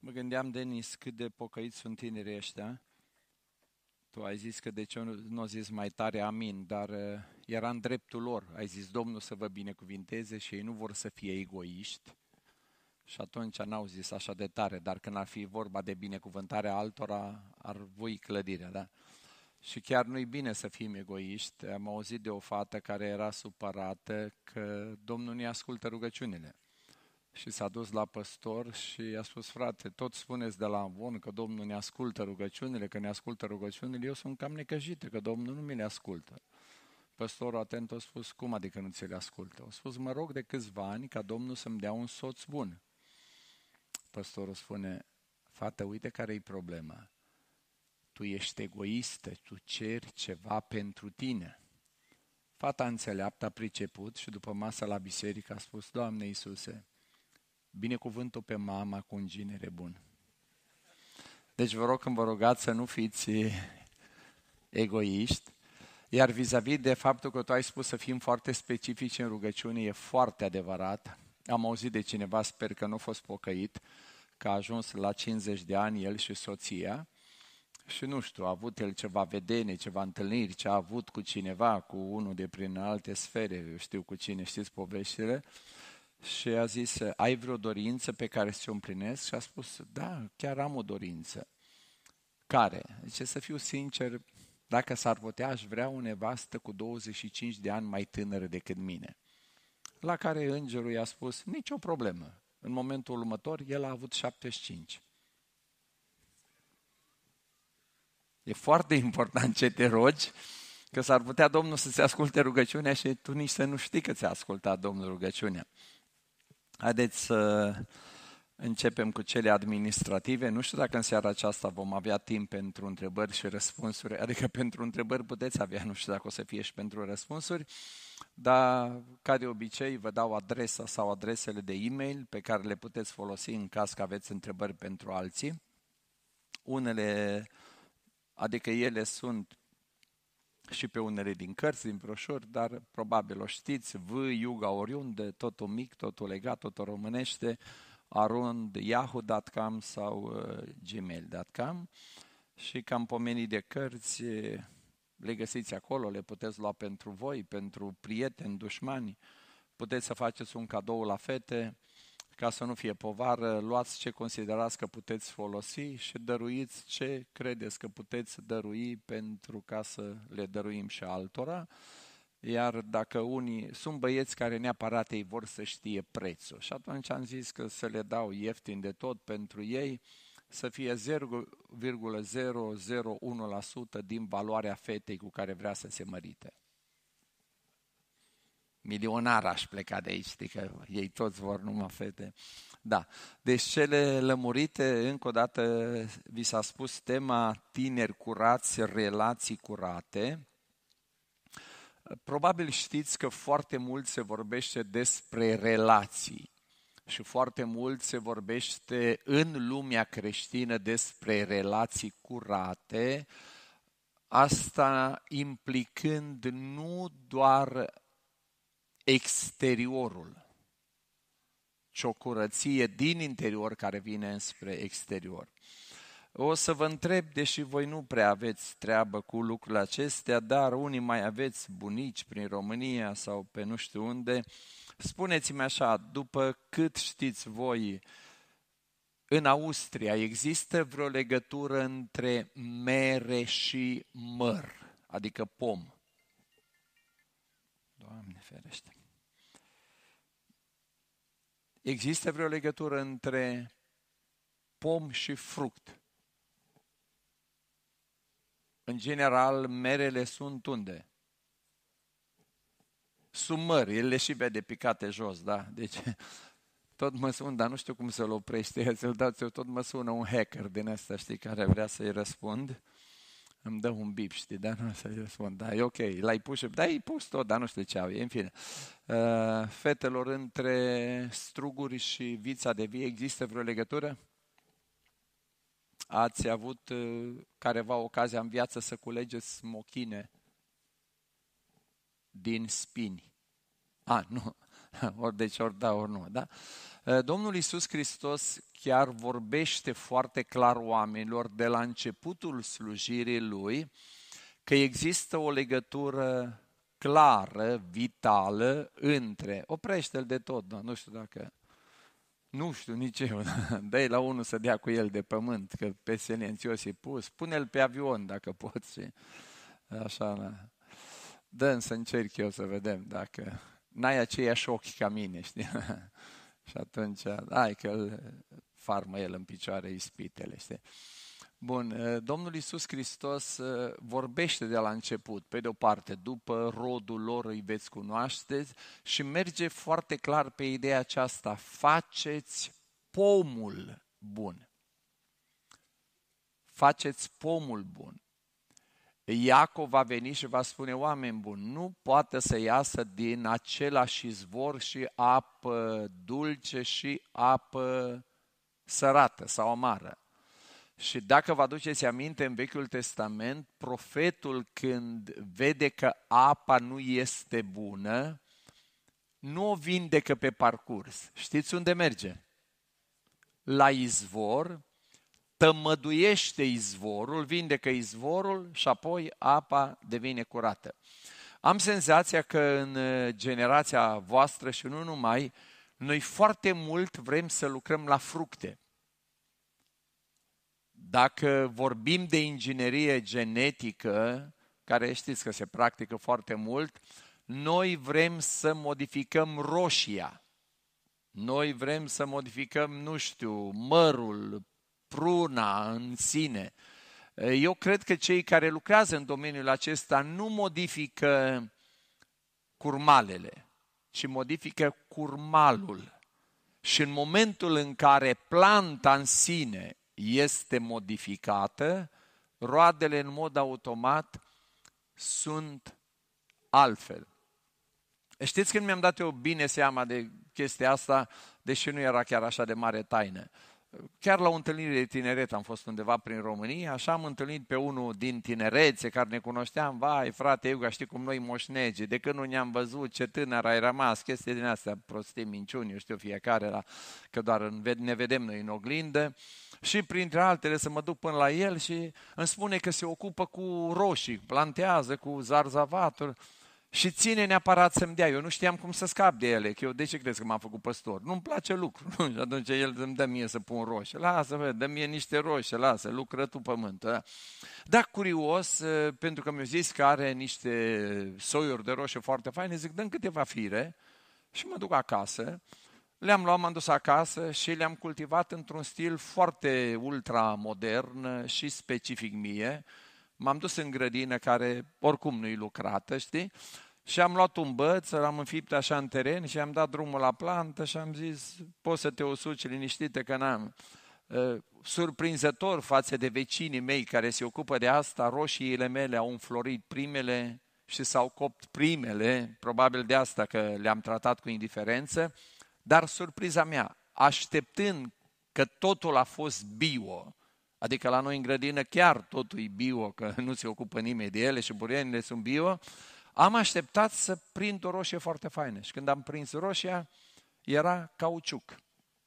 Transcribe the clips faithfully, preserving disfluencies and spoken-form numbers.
Mă gândeam, Denis, cât de pocăiți sunt tinerii ăștia. Tu ai zis că de ce nu au zis mai tare amin, dar uh, era în dreptul lor. Ai zis, Domnul să vă binecuvinteze și ei nu vor să fie egoiști. Și atunci n-au zis așa de tare, dar când ar fi vorba de binecuvântarea altora, ar voi clădirea, da? Și chiar nu-i bine să fim egoiști. Am auzit de o fată care era supărată că Domnul nu-i ascultă rugăciunile. Și s-a dus la păstor și i-a spus, frate, tot spuneți de la amvon că Domnul ne ascultă rugăciunile, că ne ascultă rugăciunile, eu sunt cam necăjită că Domnul nu mi le ascultă. Păstorul atent a spus, cum adică nu ți le ascultă? A spus, mă rog de câțiva ani ca Domnul să-mi dea un soț bun. Păstorul spune, fată, uite care-i problema. Tu ești egoistă, tu ceri ceva pentru tine. Fata înțeleaptă a priceput și după masă la biserică a spus, Doamne Iisuse, binecuvântul pe mama cu un ginere bun. Deci vă rog când vă rugați să nu fiți egoiști, iar vis-a-vis de faptul că tu ai spus să fim foarte specifici în rugăciune, e foarte adevărat. Am auzit de cineva, sper că nu a fost pocăit, că a ajuns la cincizeci de ani el și soția și nu știu, a avut el ceva vedenie, ceva întâlniri, ce a avut cu cineva, cu unul de prin alte sfere, eu știu cu cine, știți poveștile, și a zis, ai vreo dorință pe care să o împlinesc? Și a spus, da, chiar am o dorință. Care? Zice, să fiu sincer, dacă s-ar putea, aș vrea o nevastă cu douăzeci și cinci de ani mai tânără decât mine. La care îngerul i-a spus, nicio problemă. În momentul următor, el a avut șaptezeci și cinci. E foarte important ce te rogi, că s-ar putea Domnul să-ți asculte rugăciunea și tu nici să nu știi că ți-a ascultat Domnul rugăciunea. Haideți să începem cu cele administrative. Nu știu dacă în seara aceasta vom avea timp pentru întrebări și răspunsuri, adică pentru întrebări puteți avea, nu știu dacă o să fie și pentru răspunsuri, dar ca de obicei vă dau adresa sau adresele de e-mail pe care le puteți folosi în caz că aveți întrebări pentru alții. Unele, adică ele sunt și pe unele din cărți, din broșuri, dar probabil o știți, V, Iuga, oriunde, totul mic, totul legat, totul românește, arund yahoo punct com sau uh, gmail punct com și cam pomenii de cărți le găsiți acolo, le puteți lua pentru voi, pentru prieteni, dușmani, puteți să faceți un cadou la fete, ca să nu fie povară, luați ce considerați că puteți folosi și dăruiți ce credeți că puteți dărui pentru ca să le dăruim și altora. Iar dacă unii sunt băieți care neapărat ei vor să știe prețul și atunci am zis că să le dau ieftin de tot pentru ei, să fie zero virgulă zero zero unu la sută din valoarea fetei cu care vrea să se mărite. Milionar aș pleca de aici, știi că ei toți vor numai fete. Da, deci cele lămurite, încă o dată vi s-a spus tema tineri curați, relații curate. Probabil știți că foarte mult se vorbește despre relații și foarte mult se vorbește în lumea creștină despre relații curate, asta implicând nu doar exteriorul, ci o curăție din interior care vine înspre exterior. O să vă întreb, deși voi nu prea aveți treabă cu lucrurile acestea, dar unii mai aveți bunici prin România sau pe nu știu unde, spuneți-mi așa, după cât știți voi, în Austria există vreo legătură între mere și măr, adică pom? Doamne ferește! Există vreo legătură între pom și fruct? În general, merele sunt unde? Sub măr, el le și vede picate jos, da? Deci, tot mă sună, dar nu știu cum să-l oprește, să-l dați eu, tot mă sună un hacker din ăsta, știi, care vrea să-i răspund. Îmi dă un bip, știi, dar nu să-i răspund. Da, e ok, l-ai pus și... Da, i pus tot, dar nu știu ce au, e, în fine. Uh, fetelor, între struguri și vița de vie există vreo legătură? Ați avut uh, careva ocazia în viață să culegeți smochine din spini? A, nu. Ori deci ori da, ori nu, da? Domnul Iisus Hristos chiar vorbește foarte clar oamenilor de la începutul slujirii Lui că există o legătură clară, vitală între... Oprește-l de tot, da? Nu știu dacă... Nu știu nici eu, dă-i la unul să dea cu el de pământ, că pe silențios e pus, pune-l pe avion dacă poți și așa, da. Dă-mi să încerc eu să vedem dacă n-ai aceiași ochi ca mine, știi? Și atunci, hai că îl farmă el în picioare ispitele, știi? Bun, Domnul Iisus Hristos vorbește de la început, pe de o parte, după rodul lor îi veți cunoaște și merge foarte clar pe ideea aceasta, faceți pomul bun. Faceți pomul bun. Iacov va veni și va spune, oameni buni, nu poate să iasă din același izvor și apă dulce și apă sărată sau amară. Și dacă vă aduceți aminte, în Vechiul Testament, profetul când vede că apa nu este bună, nu o vindecă pe parcurs. Știți unde merge? La izvor, tămăduiește izvorul, vindecă izvorul și apoi apa devine curată. Am senzația că în generația voastră și nu numai, noi foarte mult vrem să lucrăm la fructe. Dacă vorbim de inginerie genetică, care știți că se practică foarte mult, noi vrem să modificăm roșia. Noi vrem să modificăm, nu știu, mărul, pruna în sine. Eu cred că cei care lucrează în domeniul acesta nu modifică curmalele, ci modifică curmalul. Și în momentul în care planta în sine este modificată, roadele în mod automat sunt altfel. Știți când mi-am dat eu bine seama de chestia asta, deși nu era chiar așa de mare taină. Chiar la o întâlnire de tineret am fost undeva prin România, așa am întâlnit pe unul din tinerețe care ne cunoșteam, vai frate Iuga, știi cum noi moșnege, de când nu ne-am văzut, ce tânăr ai rămas, chestii din astea, prostii, minciuni, eu știu fiecare, la, că doar ne vedem noi în oglindă. Și printre altele să mă duc până la el și îmi spune că se ocupă cu roșii, plantează cu zarzavaturi și ține neapărat să-mi dea. Eu nu știam cum să scap de ele, că eu de ce crezi că m-am făcut păstor? Nu-mi place lucru. Și atunci el îmi dă mie să pun roșii. Lasă, vă, dă mie niște roșii, lasă, lucră tu pământul. Da? Dar curios, pentru că mi-a zis că are niște soiuri de roșii foarte faine, zic, dă-mi câteva fire și mă duc acasă. Le-am luat, m-am dus acasă și le-am cultivat într-un stil foarte ultramodern și specific mie. M-am dus în grădină care oricum nu-i lucrată, știi? Și am luat un băț, l-am înfipt așa în teren și am dat drumul la plantă și am zis, poți să te usuci liniștită că n-am. Uh, surprinzător față de vecinii mei care se ocupă de asta, roșiile mele au înflorit primele și s-au copt primele, probabil de asta că le-am tratat cu indiferență. Dar surpriza mea, așteptând că totul a fost bio, adică la noi în grădină chiar totul e bio, că nu se ocupă nimeni de ele și burenile sunt bio, am așteptat să prind o roșie foarte faină. Și când am prins roșia, era cauciuc.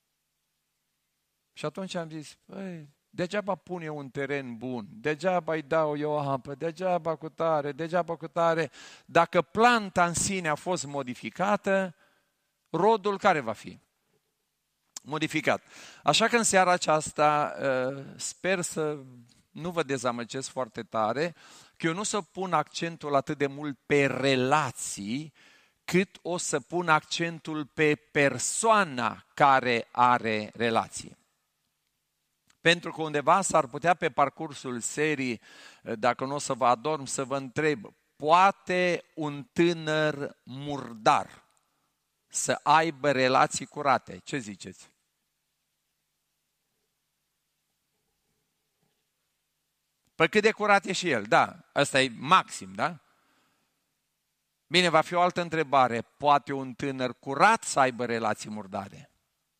Și atunci am zis, băi, degeaba pun eu un teren bun, degeaba îi dau eu apă, degeaba cu tare, degeaba cu tare. Dacă planta în sine a fost modificată, rodul care va fi? Modificat. Așa că în seara aceasta sper să nu vă dezamăgesc foarte tare, că eu nu să pun accentul atât de mult pe relații, cât o să pun accentul pe persoana care are relații. Pentru că undeva s-ar putea pe parcursul serii, dacă nu o să vă adorm, să vă întreb, poate un tânăr murdar să aibă relații curate? Ce ziceți? Păi cât de curat e și el, da, ăsta e maxim, da? Bine, va fi o altă întrebare, poate un tânăr curat să aibă relații murdare?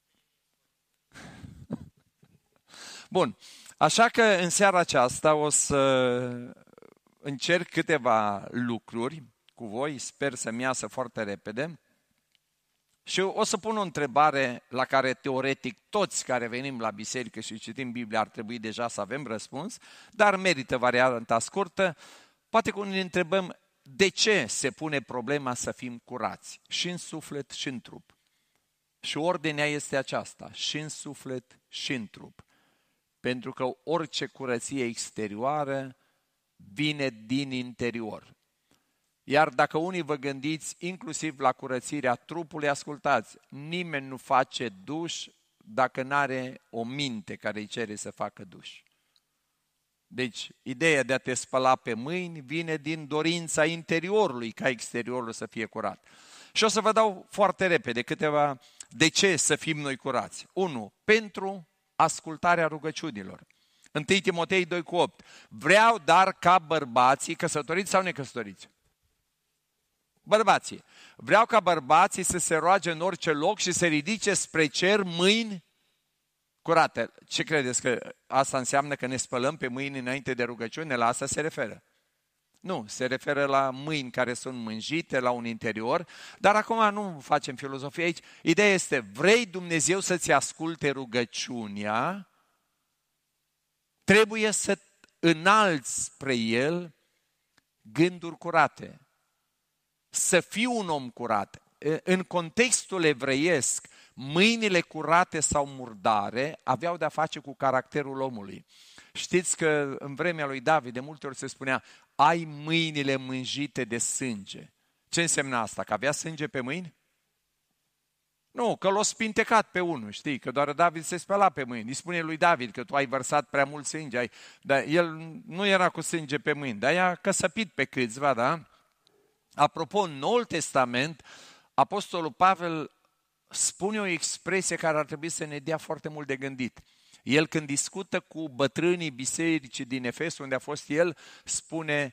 Bun, așa că în seara aceasta o să încerc câteva lucruri cu voi, sper să-mi iasă foarte repede Și o să pun o întrebare la care teoretic toți care venim la biserică și citim Biblia ar trebui deja să avem răspuns, dar merită varianta scurtă. Poate că ne întrebăm de ce se pune problema să fim curați, și în suflet și în trup. Și ordinea este aceasta, și în suflet și în trup. Pentru că orice curăție exterioară vine din interior. Iar dacă unii vă gândiți inclusiv la curățirea trupului, ascultați, nimeni nu face duș dacă nu are o minte care îi cere să facă duș. Deci, ideea de a te spăla pe mâini vine din dorința interiorului ca exteriorul să fie curat. Și o să vă dau foarte repede câteva de ce să fim noi curați. unu. Pentru ascultarea rugăciunilor. întâi Timotei doi cu opt. Vreau dar ca bărbații, căsătoriți sau necăsătoriți? Bărbații. Vreau ca bărbații să se roage în orice loc și să ridice spre cer mâini curate. Ce credeți? Că asta înseamnă că ne spălăm pe mâini înainte de rugăciune? La asta se referă. Nu, se referă la mâini care sunt mânjite, la un interior, dar acum nu facem filozofie aici. Ideea este, vrei Dumnezeu să-ți asculte rugăciunea, trebuie să înalți spre El gânduri curate. Să fii un om curat. În contextul evreiesc, mâinile curate sau murdare aveau de-a face cu caracterul omului. Știți că în vremea lui David de multe ori se spunea, ai mâinile mânjite de sânge. Ce însemna asta? Că avea sânge pe mâini? Nu, că l-a spintecat pe unul, știi, că doar David se spăla pe mâini. Îi spune lui David că tu ai vărsat prea mult sânge, ai... dar el nu era cu sânge pe mâini, dar i-a căsăpit pe câțiva, da? Apropo, în Noul Testament, Apostolul Pavel spune o expresie care ar trebui să ne dea foarte mult de gândit. El când discută cu bătrânii bisericii din Efes, unde a fost el, spune,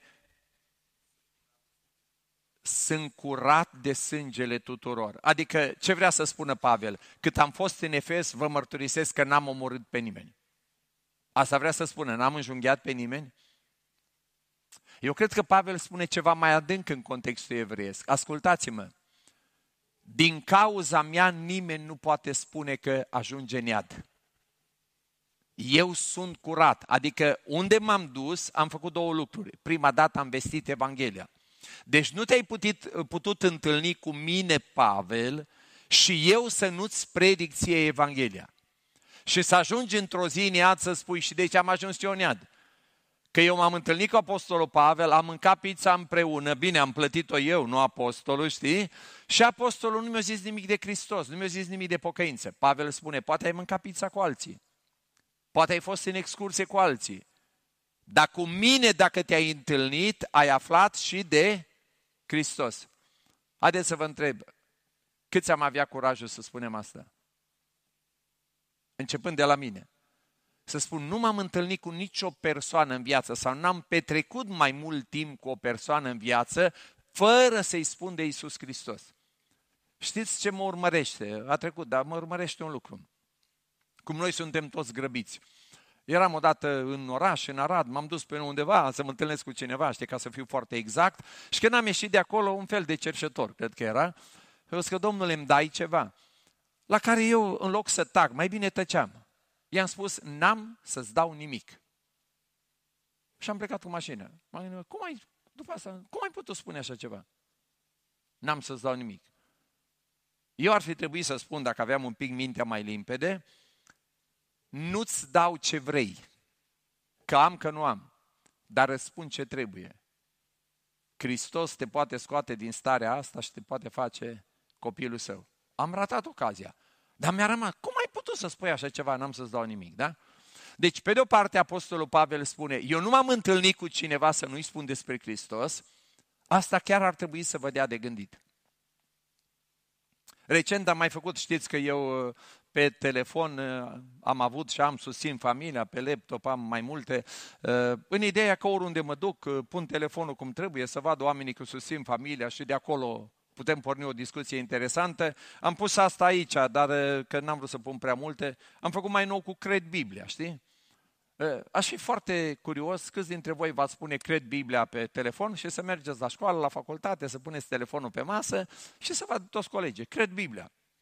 sunt curat de sângele tuturor. Adică, ce vrea să spună Pavel? Cât am fost în Efes, vă mărturisesc că n-am omorât pe nimeni. Asta vrea să spună, n-am înjunghiat pe nimeni? Eu cred că Pavel spune ceva mai adânc în contextul evreiesc. Ascultați-mă, din cauza mea nimeni nu poate spune că ajunge în iad. Eu sunt curat, adică unde m-am dus am făcut două lucruri. Prima dată am vestit Evanghelia. Deci nu te-ai putut, putut întâlni cu mine, Pavel, și eu să nu-ți predic ție Evanghelia. Și să ajungi într-o zi în iad să spui, și de ce am ajuns eu în iad? Că eu m-am întâlnit cu Apostolul Pavel, am mâncat pizza împreună, bine, am plătit-o eu, nu Apostolul, știi? Și Apostolul nu mi-a zis nimic de Hristos, nu mi-a zis nimic de pocăință. Pavel spune, poate ai mâncat pizza cu alții, poate ai fost în excursie cu alții, dar cu mine, dacă te-ai întâlnit, ai aflat și de Hristos. Haideți să vă întreb, câți am avea curajul să spunem asta? Începând de la mine. Să spun, nu m-am întâlnit cu nicio persoană în viață sau n-am petrecut mai mult timp cu o persoană în viață fără să-i spun de Iisus Hristos. Știți ce mă urmărește? A trecut, dar mă urmărește un lucru. Cum noi suntem toți grăbiți. Eram odată în oraș, în Arad, m-am dus pe undeva să mă întâlnesc cu cineva, știi, ca să fiu foarte exact, și când am ieșit de acolo, un fel de cerșetor, cred că era, eu zic că, Domnule, îmi dai ceva. La care eu, în loc să tac, mai bine tăceam. I-am spus, n-am să-ți dau nimic. Și am plecat cu mașina. M-am gândit, cum ai, după asta, cum ai putut spune așa ceva? N-am să-ți dau nimic. Eu ar fi trebuit să spun, dacă aveam un pic mintea mai limpede, nu-ți dau ce vrei, că am, că nu am, dar răspund ce trebuie. Hristos te poate scoate din starea asta și te poate face copilul său. Am ratat ocazia, dar mi-a rămas, cum ai putut să spui așa ceva, n-am să-ți dau nimic, da? Deci, pe de o parte, Apostolul Pavel spune, eu nu m-am întâlnit cu cineva să nu-i spun despre Hristos, asta chiar ar trebui să vă dea de gândit. Recent am mai făcut, știți că eu pe telefon am avut și am susțin familia, pe laptop am mai multe, în ideea că oriunde mă duc, pun telefonul cum trebuie, să vadă oamenii că susțin familia și de acolo putem porni o discuție interesantă. Am pus asta aici, dar că n-am vrut să pun prea multe, am făcut mai nou cu Cred Biblia, știi? Aș fi foarte curios câți dintre voi v-ați spune Cred Biblia pe telefon și să mergeți la școală, la facultate, să puneți telefonul pe masă și să vadă toți colegii. Cred Biblia.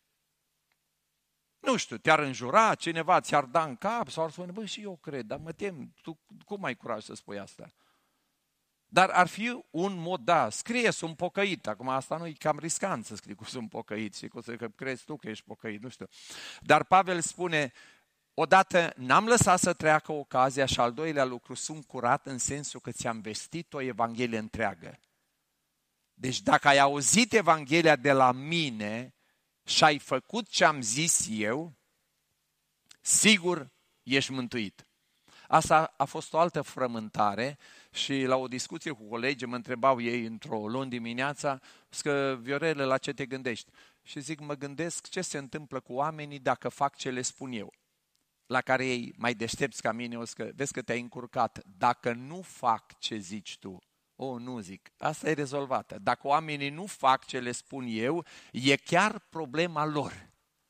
nu știu, te-ar înjura, cineva ți-ar da în cap sau ar spune, bă, și eu cred, dar mă tem, tu cum ai curaj să spui asta? Dar ar fi un mod, da, scrie sunt pocăit, acum asta nu e cam riscant să scrii cu sunt pocăit și cu să că crezi tu că ești pocăit, nu știu. Dar Pavel spune, odată n-am lăsat să treacă ocazia și al doilea lucru, sunt curat în sensul că ți-am vestit o Evanghelie întreagă. Deci dacă ai auzit Evanghelia de la mine și ai făcut ce am zis eu, sigur ești mântuit. Asta a fost o altă frământare și la o discuție cu colegii mă întrebau ei într-o luni dimineața, că Viorele, la ce te gândești? Și zic, mă gândesc ce se întâmplă cu oamenii dacă fac ce le spun eu. La care ei mai deștepți ca mine, o să, vezi că te-ai încurcat. Dacă nu fac ce zici tu, o, nu zic, asta e rezolvată. Dacă oamenii nu fac ce le spun eu, e chiar problema lor.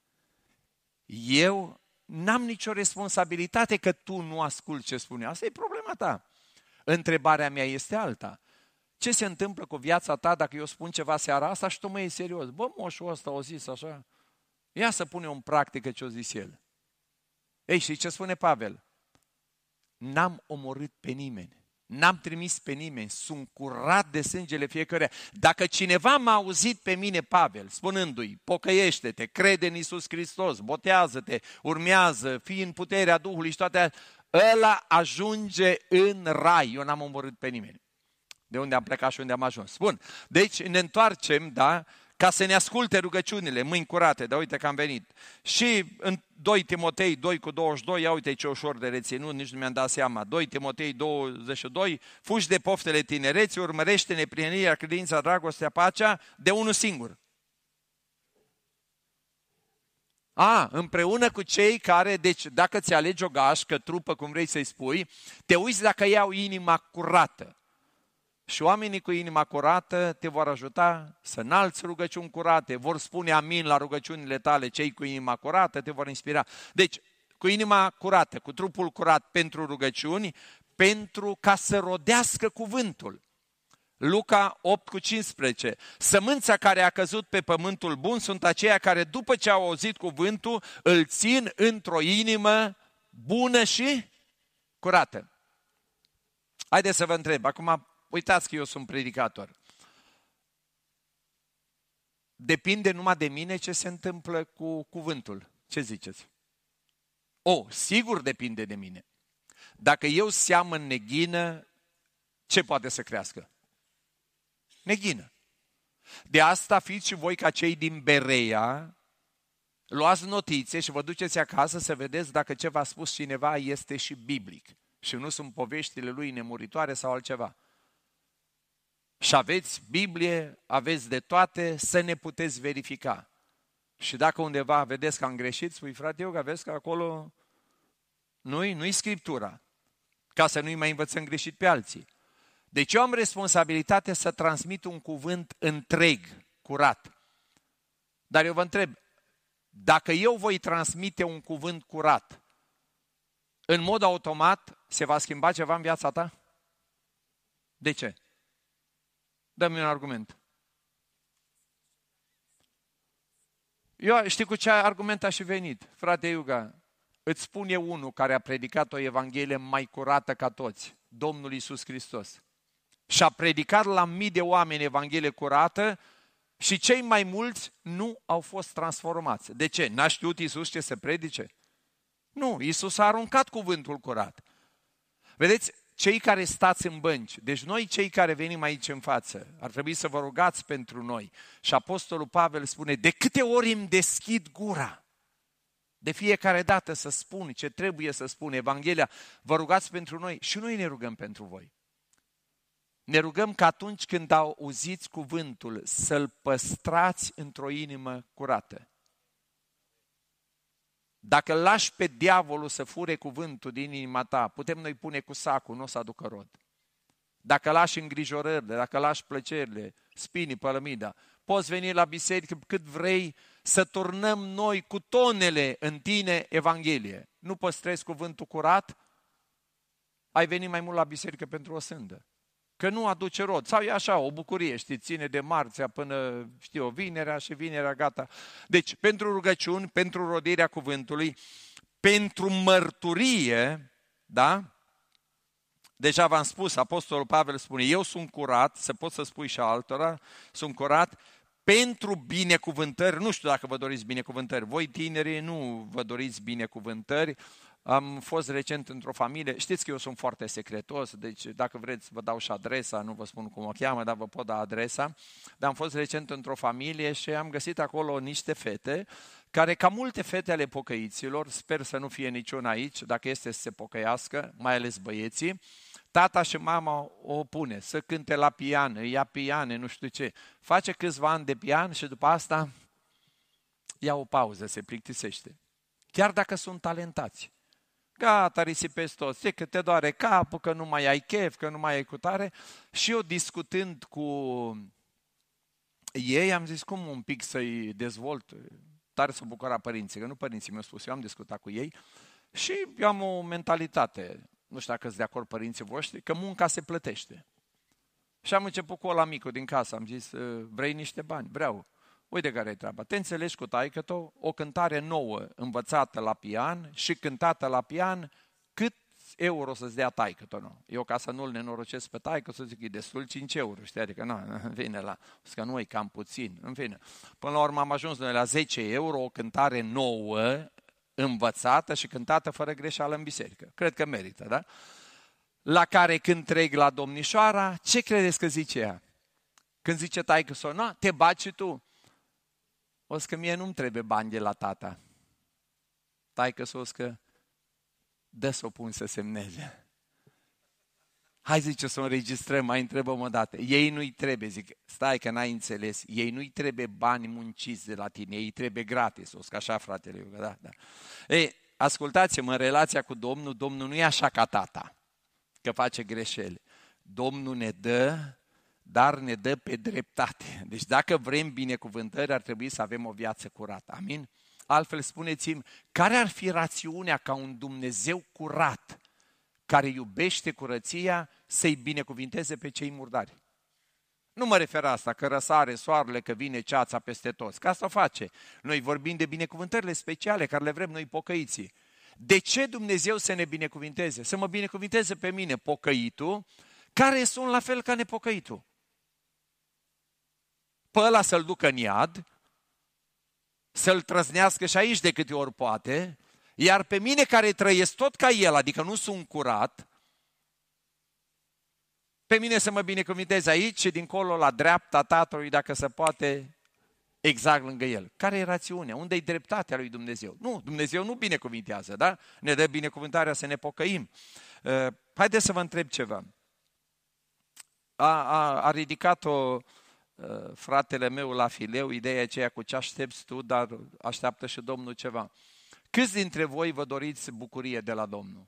Eu n-am nicio responsabilitate că tu nu asculți ce spune. Asta e problema ta. Întrebarea mea este alta. Ce se întâmplă cu viața ta dacă eu spun ceva seara asta și tu mă iei serios? Bă, moșul ăsta o zis așa. Ia să punem în practică ce o zis el. Ei, și ce spune Pavel? N-am omorât pe nimeni. N-am trimis pe nimeni. Sunt curat de sângele fiecăruia. Dacă cineva m-a auzit pe mine, Pavel, spunându-i, pocăiește-te, crede în Iisus Hristos, botează-te, urmează, fii în puterea Duhului și toate astea, ăla ajunge în rai. Eu n-am omorât pe nimeni. De unde am plecat și unde am ajuns. Bun, deci ne întoarcem, da, ca să ne asculte rugăciunile, mâini curate, dar uite că am venit. Și în doi Timotei doi cu douăzeci și doi, ia uite ce ușor de reținut, nici nu mi-am dat seama. doi Timotei douăzeci și doi, fugi de poftele tinereții, urmărește neprienirea, credința, dragostea, pacea, de unul singur. A, împreună cu cei care, deci dacă ți alegi o gașcă, trupă, cum vrei să-i spui, te uiți dacă iau inima curată. Și oamenii cu inima curată te vor ajuta să înalți rugăciuni curate, vor spune amin la rugăciunile tale, cei cu inima curată te vor inspira. Deci, cu inima curată, cu trupul curat pentru rugăciuni, pentru ca să rodească cuvântul. Luca opt cu cincisprezece. Sămânța care a căzut pe pământul bun sunt aceia care după ce au auzit cuvântul îl țin într-o inimă bună și curată. Haideți să vă întreb, acum uitați că eu sunt predicator. Depinde numai de mine ce se întâmplă cu cuvântul. Ce ziceți? O, sigur depinde de mine. Dacă eu seamăn neghină, ce poate să crească? Neghină. De asta fiți și voi ca cei din Berea, luați notițe și vă duceți acasă să vedeți dacă ce v-a spus cineva este și biblic. Și nu sunt poveștile lui nemuritoare sau altceva. Și aveți Biblie, aveți de toate, să ne puteți verifica. Și dacă undeva vedeți că am greșit, spui, frate, eu că vezi că acolo nu-i, nu-i Scriptura, ca să nu-i mai învățăm greșit pe alții. Deci eu am responsabilitatea să transmit un cuvânt întreg, curat. Dar eu vă întreb, dacă eu voi transmite un cuvânt curat, în mod automat se va schimba ceva în viața ta? De ce? Dă-mi un argument. Eu știi cu ce argument aș fi venit? Frate Iuga, îți spun eu unul care a predicat o Evanghelie mai curată ca toți, Domnul Iisus Hristos. Și a predicat la mii de oameni Evanghelie curată și cei mai mulți nu au fost transformați. De ce? N-a știut Iisus ce să predice? Nu, Iisus a aruncat cuvântul curat. Vedeți, cei care stați în bănci, deci noi cei care venim aici în față, ar trebui să vă rugați pentru noi. Și Apostolul Pavel spune, de câte ori îmi deschid gura, de fiecare dată să spun ce trebuie să spun, Evanghelia, vă rugați pentru noi și noi ne rugăm pentru voi. Ne rugăm că atunci când auziți cuvântul, să-l păstrați într-o inimă curată. Dacă lași pe diavolul să fure cuvântul din inima ta, putem noi pune cu sacul, nu o să aducă rod. Dacă lași îngrijorările, dacă lași plăcerile, spinii, pălămida, poți veni la biserică cât vrei să turnăm noi cu tonele în tine Evanghelie. Nu păstrezi cuvântul curat, ai venit mai mult la biserică pentru o sândă. că nu aduce rod. Sau e așa, o bucurie, știi, ține de marțea până, știu, vinerea și vinerea gata. Deci, pentru rugăciuni, pentru rodirea cuvântului, pentru mărturie, da? Deja v-am spus, Apostolul Pavel spune, eu sunt curat, să pot să spui și altora, sunt curat pentru binecuvântări. Nu știu dacă vă doriți binecuvântări. Voi tinerii nu vă doriți binecuvântări. Am fost recent într-o familie, știți că eu sunt foarte secretos, deci dacă vreți vă dau și adresa, nu vă spun cum o cheamă, dar vă pot da adresa. Dar am fost recent într-o familie și am găsit acolo niște fete care, ca multe fete ale pocăiților, sper să nu fie niciuna aici, dacă este să se pocăiască, mai ales băieții, tata și mama o pune să cânte la pian, îi ia piane, nu știu ce. Face câțiva ani de pian și după asta ia o pauză, se plictisește. Chiar dacă sunt talentați. Gata, risipezi toți, că te doare capul, că nu mai ai chef, că nu mai ai cutare. Și eu discutând cu ei, am zis cum un pic să-i dezvolt. Tare s-au bucurat părinții, că nu părinții mi-au spus, eu am discutat cu ei. Și eu am o mentalitate, nu știu dacă sunt de acord părinții voștri, că munca se plătește. Și am început cu ăla micul din casă, am zis, vrei niște bani? Vreau. Uite care e treaba. Te înțelegi cu taică-tău, o cântare nouă învățată la pian și cântată la pian, cât euro să-ți dea taică-tău? Nu. Eu ca să nu-l nenorocesc pe taică, să zic, e destul cinci euro, știi? Adică nu, în fine, la, că nu e cam puțin, în fine. Până la urmă am ajuns noi la zece euro, o cântare nouă, învățată și cântată fără greșeală în biserică. Cred că merită, da? La care când trec la domnișoara, ce credeți că zice ea? Când zice taică-s-o, nu, te baci și tu. O să că mie nu-mi trebuie bani de la tata. Taică-s o să că dă să o pun să semneze. Hai, zice, să o înregistrăm, mai întrebăm o dată. Ei nu-i trebuie, zic, stai că n-ai înțeles, ei nu-i trebuie bani munciți de la tine, ei trebuie gratis, o să că așa, fratele, eu, da, da. Ei, ascultați-mă, în relația cu Domnul, Domnul nu e așa ca tata, că face greșeli. Domnul ne dă, dar ne dă pe dreptate. Deci dacă vrem binecuvântări, ar trebui să avem o viață curată. Amin? Altfel spuneți-mi, care ar fi rațiunea ca un Dumnezeu curat, care iubește curăția, să-i binecuvinteze pe cei murdari? Nu mă refer asta, că răsare soarele, că vine ceața peste toți, că asta o face. Noi vorbim de binecuvântările speciale care le vrem noi pocăiții. De ce Dumnezeu să ne binecuvinteze? Să mă binecuvinteze pe mine, pocăitul, care sunt la fel ca nepocăitul. Pe ăla să-l ducă în iad, să-l trăznească și aici de câte ori poate, iar pe mine care trăiesc tot ca el, adică nu sunt curat, pe mine să mă binecuvinteze aici și dincolo la dreapta Tatălui, dacă se poate, exact lângă el. Care e rațiunea? Unde e dreptatea lui Dumnezeu? Nu, Dumnezeu nu binecuvintează, da? Ne dă binecuvântarea să ne pocăim. Uh, haideți să vă întreb ceva. A, a, a ridicat-o uh, fratele meu la fileu, ideea aceea cu ce aștepți tu, dar așteaptă și Domnul ceva. Câți dintre voi vă doriți bucurie de la Domnul?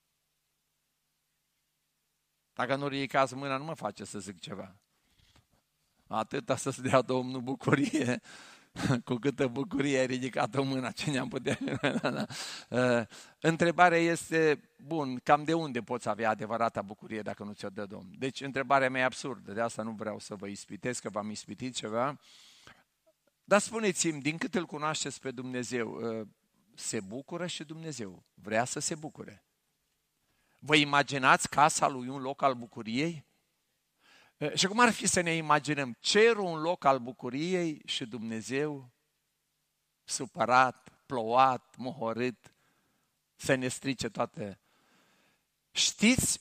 Dacă nu ridicați mâna, nu mă face să zic ceva. Atâta să-ți dea Domnul bucurie, cu câtă bucurie ai ridicat o mână, ce ne-am putea... Întrebarea este, bun, cam de unde poți avea adevărata bucurie dacă nu ți-o dă Domnul? Deci întrebarea mea e absurdă, de asta nu vreau să vă ispitesc, că v-am ispitit ceva. Dar spuneți-mi, din cât îl cunoașteți pe Dumnezeu, se bucură și Dumnezeu, vrea să se bucure. Vă imaginați casa lui un loc al bucuriei? Și cum ar fi să ne imaginăm cerul un loc al bucuriei și Dumnezeu supărat, plouat, mohorât, să ne strice toate. Știți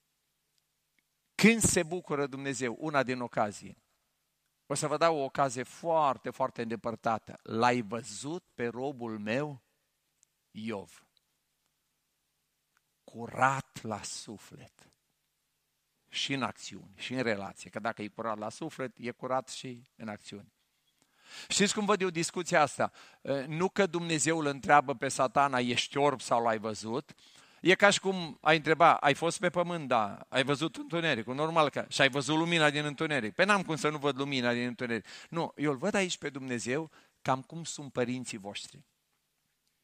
când se bucură Dumnezeu? Una din ocazii. O să vă dau o ocazie foarte, foarte îndepărtată. L-ai văzut pe robul meu, Iov, curat la suflet. Și în acțiuni, și în relație. Că dacă e curat la suflet, e curat și în acțiuni. Știți cum văd eu discuția asta? Nu că Dumnezeu îl întreabă pe Satana, ești orb sau l-ai văzut? E ca și cum ai întreba, ai fost pe pământ, da, ai văzut întunericul, normal că, și ai văzut lumina din întuneric. Pe n-am cum să nu văd lumina din întuneric. Nu, eu îl văd aici pe Dumnezeu cam cum sunt părinții voștri.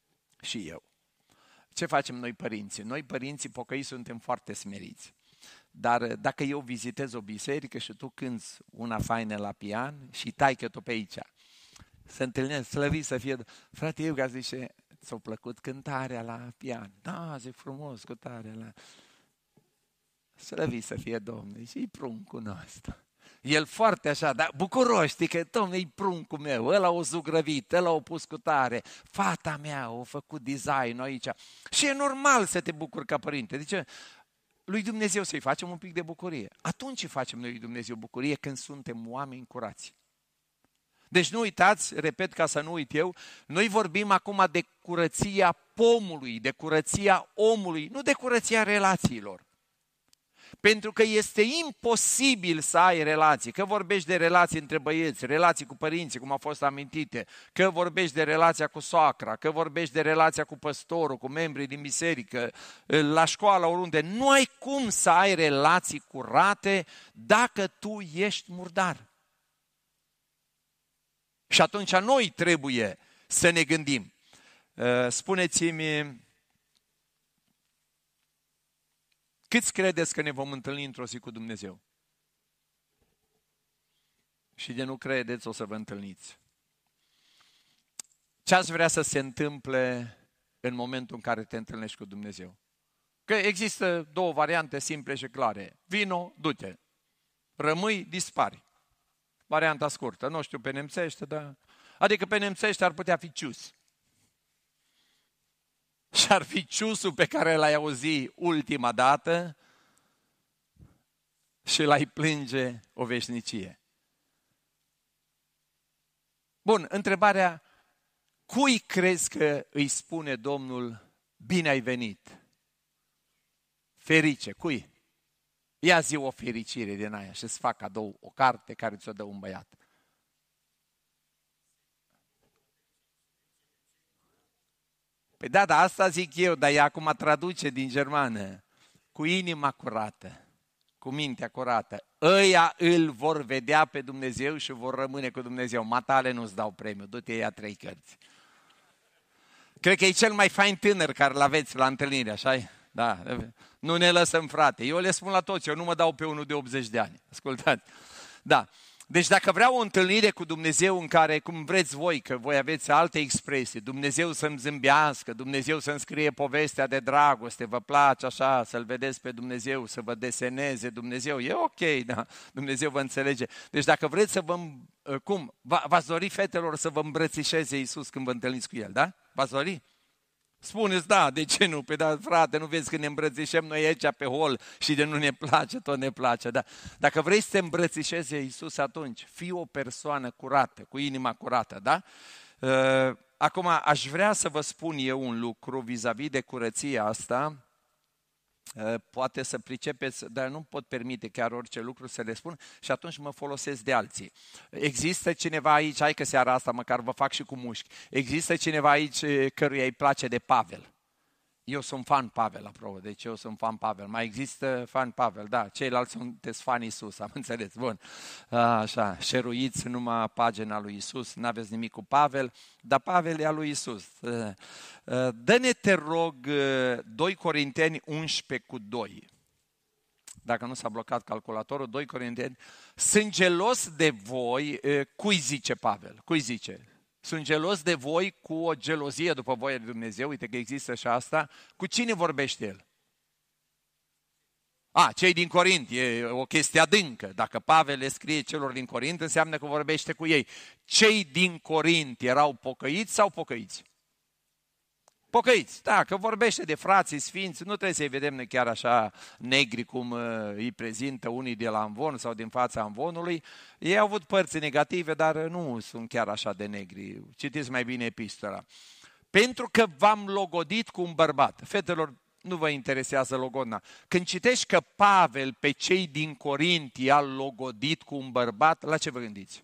Și eu. Ce facem noi părinții? Noi părinții pocăiți suntem foarte smeriți. Dar dacă eu vizitez o biserică și tu cânti una faină la pian și taică tu pe aici, se întâlnesc, slăvit să fie... Frate, eu ca zice, ți-a plăcut cântarea la pian? Da, zic frumos, cântarea la... Slăvit să fie Domnul, și-i pruncul nostru. El foarte așa, dar bucuros, știi că, Domnule, e pruncul meu, ăla o zugrăvit, ăla o pus cu tare, fata mea a făcut design aici. Și e normal să te bucuri ca părinte. Deci, lui Dumnezeu să-i facem un pic de bucurie. Atunci facem noi lui Dumnezeu bucurie când suntem oameni curați. Deci nu uitați, repet ca să nu uit eu, noi vorbim acum de curăția pomului, de curăția omului, nu de curăția relațiilor. Pentru că este imposibil să ai relații, că vorbești de relații între băieți, relații cu părinții, cum au fost amintite, că vorbești de relația cu soacra, că vorbești de relația cu păstorul, cu membrii din biserică, la școală, oriunde. Nu ai cum să ai relații curate dacă tu ești murdar. Și atunci noi trebuie să ne gândim. Spuneți-mi, câți credeți că ne vom întâlni într-o zi cu Dumnezeu? Și de nu credeți, o să vă întâlniți. Ce ați vrea să se întâmple în momentul în care te întâlnești cu Dumnezeu? Că există două variante simple și clare. Vino, du-te. Rămâi, dispari. Varianta scurtă. Nu știu pe nemțește, dar... Adică pe nemțește ar putea fi cius. Și ar fi ciusul pe care l-ai auzit ultima dată și l-ai plânge o veșnicie. Bun, întrebarea, cui crezi că îi spune Domnul, bine ai venit? Ferice, cui? Ia zi o fericire din aia și îți fac cadou o carte care ți-o dă un băiat. Păi da, dar asta zic eu, dar ea acum traduce din germană. Cu inima curată, cu mintea curată. Ăia îl vor vedea pe Dumnezeu și vor rămâne cu Dumnezeu. Matale nu-ți dau premiu, du-te ia trei cărți. Cred că e cel mai fain tânăr care l-aveți la întâlnire, așa-i? Da, nu ne lăsăm, frate. Eu le spun la toți, eu nu mă dau pe unul de optzeci de ani. Ascultați. Da. Deci dacă vreau o întâlnire cu Dumnezeu în care, cum vreți voi, că voi aveți alte expresii, Dumnezeu să-mi zâmbească, Dumnezeu să-mi scrie povestea de dragoste, vă place așa, să-L vedeți pe Dumnezeu, să vă deseneze Dumnezeu, e ok, da, Dumnezeu vă înțelege. Deci dacă vreți să vă, cum, v-ați dori fetelor să vă îmbrățișeze Iisus când vă întâlniți cu El, da? V-ați dori? Spuneți, da, de ce nu? Păi da, frate, nu vezi că ne îmbrățișăm noi aici pe hol și de nu ne place, tot ne place. Da. Dacă vrei să te îmbrățișeze Iisus, atunci fii o persoană curată, cu inima curată, da? Acum, aș vrea să vă spun eu un lucru vis-a-vis de curăția asta. Poate să pricepeți, dar nu pot permite chiar orice lucru să le spun și atunci mă folosesc de alții. Există cineva aici, hai că seara asta măcar vă fac și cu mușchi, există cineva aici căruia îi place de Pavel? Eu sunt fan Pavel, apropo, deci eu sunt fan Pavel. Mai există fan Pavel, da, ceilalți sunteți fan Iisus, am înțeles, bun. Așa, șeruiți numai pagina lui Iisus, n-aveți nimic cu Pavel, dar Pavel e a lui Iisus. Dă-ne, te rog, doi Corinteni unsprezece cu doi. Dacă nu s-a blocat calculatorul, doi Corinteni. Sunt gelos de voi, cui zice Pavel? Cui zice? Sunt gelos de voi cu o gelozie după voia lui Dumnezeu, uite că există și asta. Cu cine vorbește el? A, cei din Corint, e o chestie adâncă. Dacă Pavel le scrie celor din Corint, înseamnă că vorbește cu ei. Cei din Corint erau pocăiți sau pocăiți? Pocăiți, da, că vorbește de frații sfinți, nu trebuie să-i vedem noi chiar așa negri cum uh, îi prezintă unii de la Amvon sau din fața Amvonului. Ei au avut părți negative, dar nu sunt chiar așa de negri. Citiți mai bine epistola. Pentru că v-am logodit cu un bărbat. Fetelor, nu vă interesează logodna. Când citești că Pavel pe cei din Corint i-a logodit cu un bărbat, la ce vă gândiți?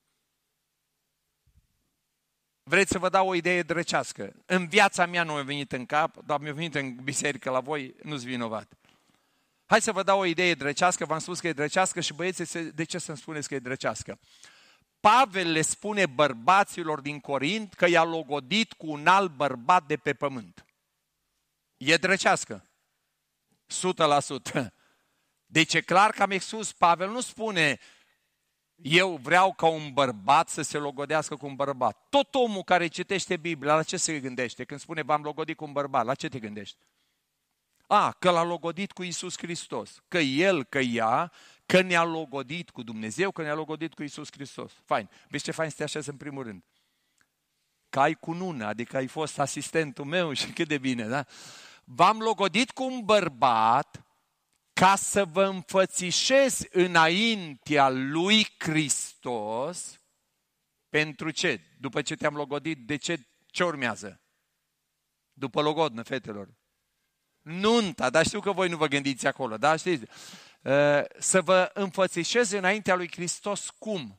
Vreți să vă dau o idee drăcească? În viața mea nu mi-a venit în cap, dar mi-a venit în biserică la voi, nu-s vinovat. Hai să vă dau o idee drăcească, v-am spus că e drăcească și băieții, de ce să-mi spuneți că e drăcească? Pavel le spune bărbaților din Corint că i-a logodit cu un alt bărbat de pe pământ. E drăcească. o sută la sută. Deci e clar că am expus, Pavel nu spune eu vreau ca un bărbat să se logodească cu un bărbat. Tot omul care citește Biblia, la ce se gândește? Când spune v-am logodit cu un bărbat, la ce te gândești? A, că l-a logodit cu Iisus Hristos, că el, că ea, că ne-a logodit cu Dumnezeu, că ne-a logodit cu Iisus Hristos. Fain. Vezi ce fain să te așezi în primul rând? Că ai cunună, adică ai fost asistentul meu și cât de bine, da? V-am logodit cu un bărbat ca să vă înfățișez înaintea lui Hristos. Pentru ce? După ce te-am logodit, de ce? Ce urmează? După logodnă, fetelor. Nunta, dar știu că voi nu vă gândiți acolo, da? Știți? Să vă înfățișez înaintea lui Hristos cum?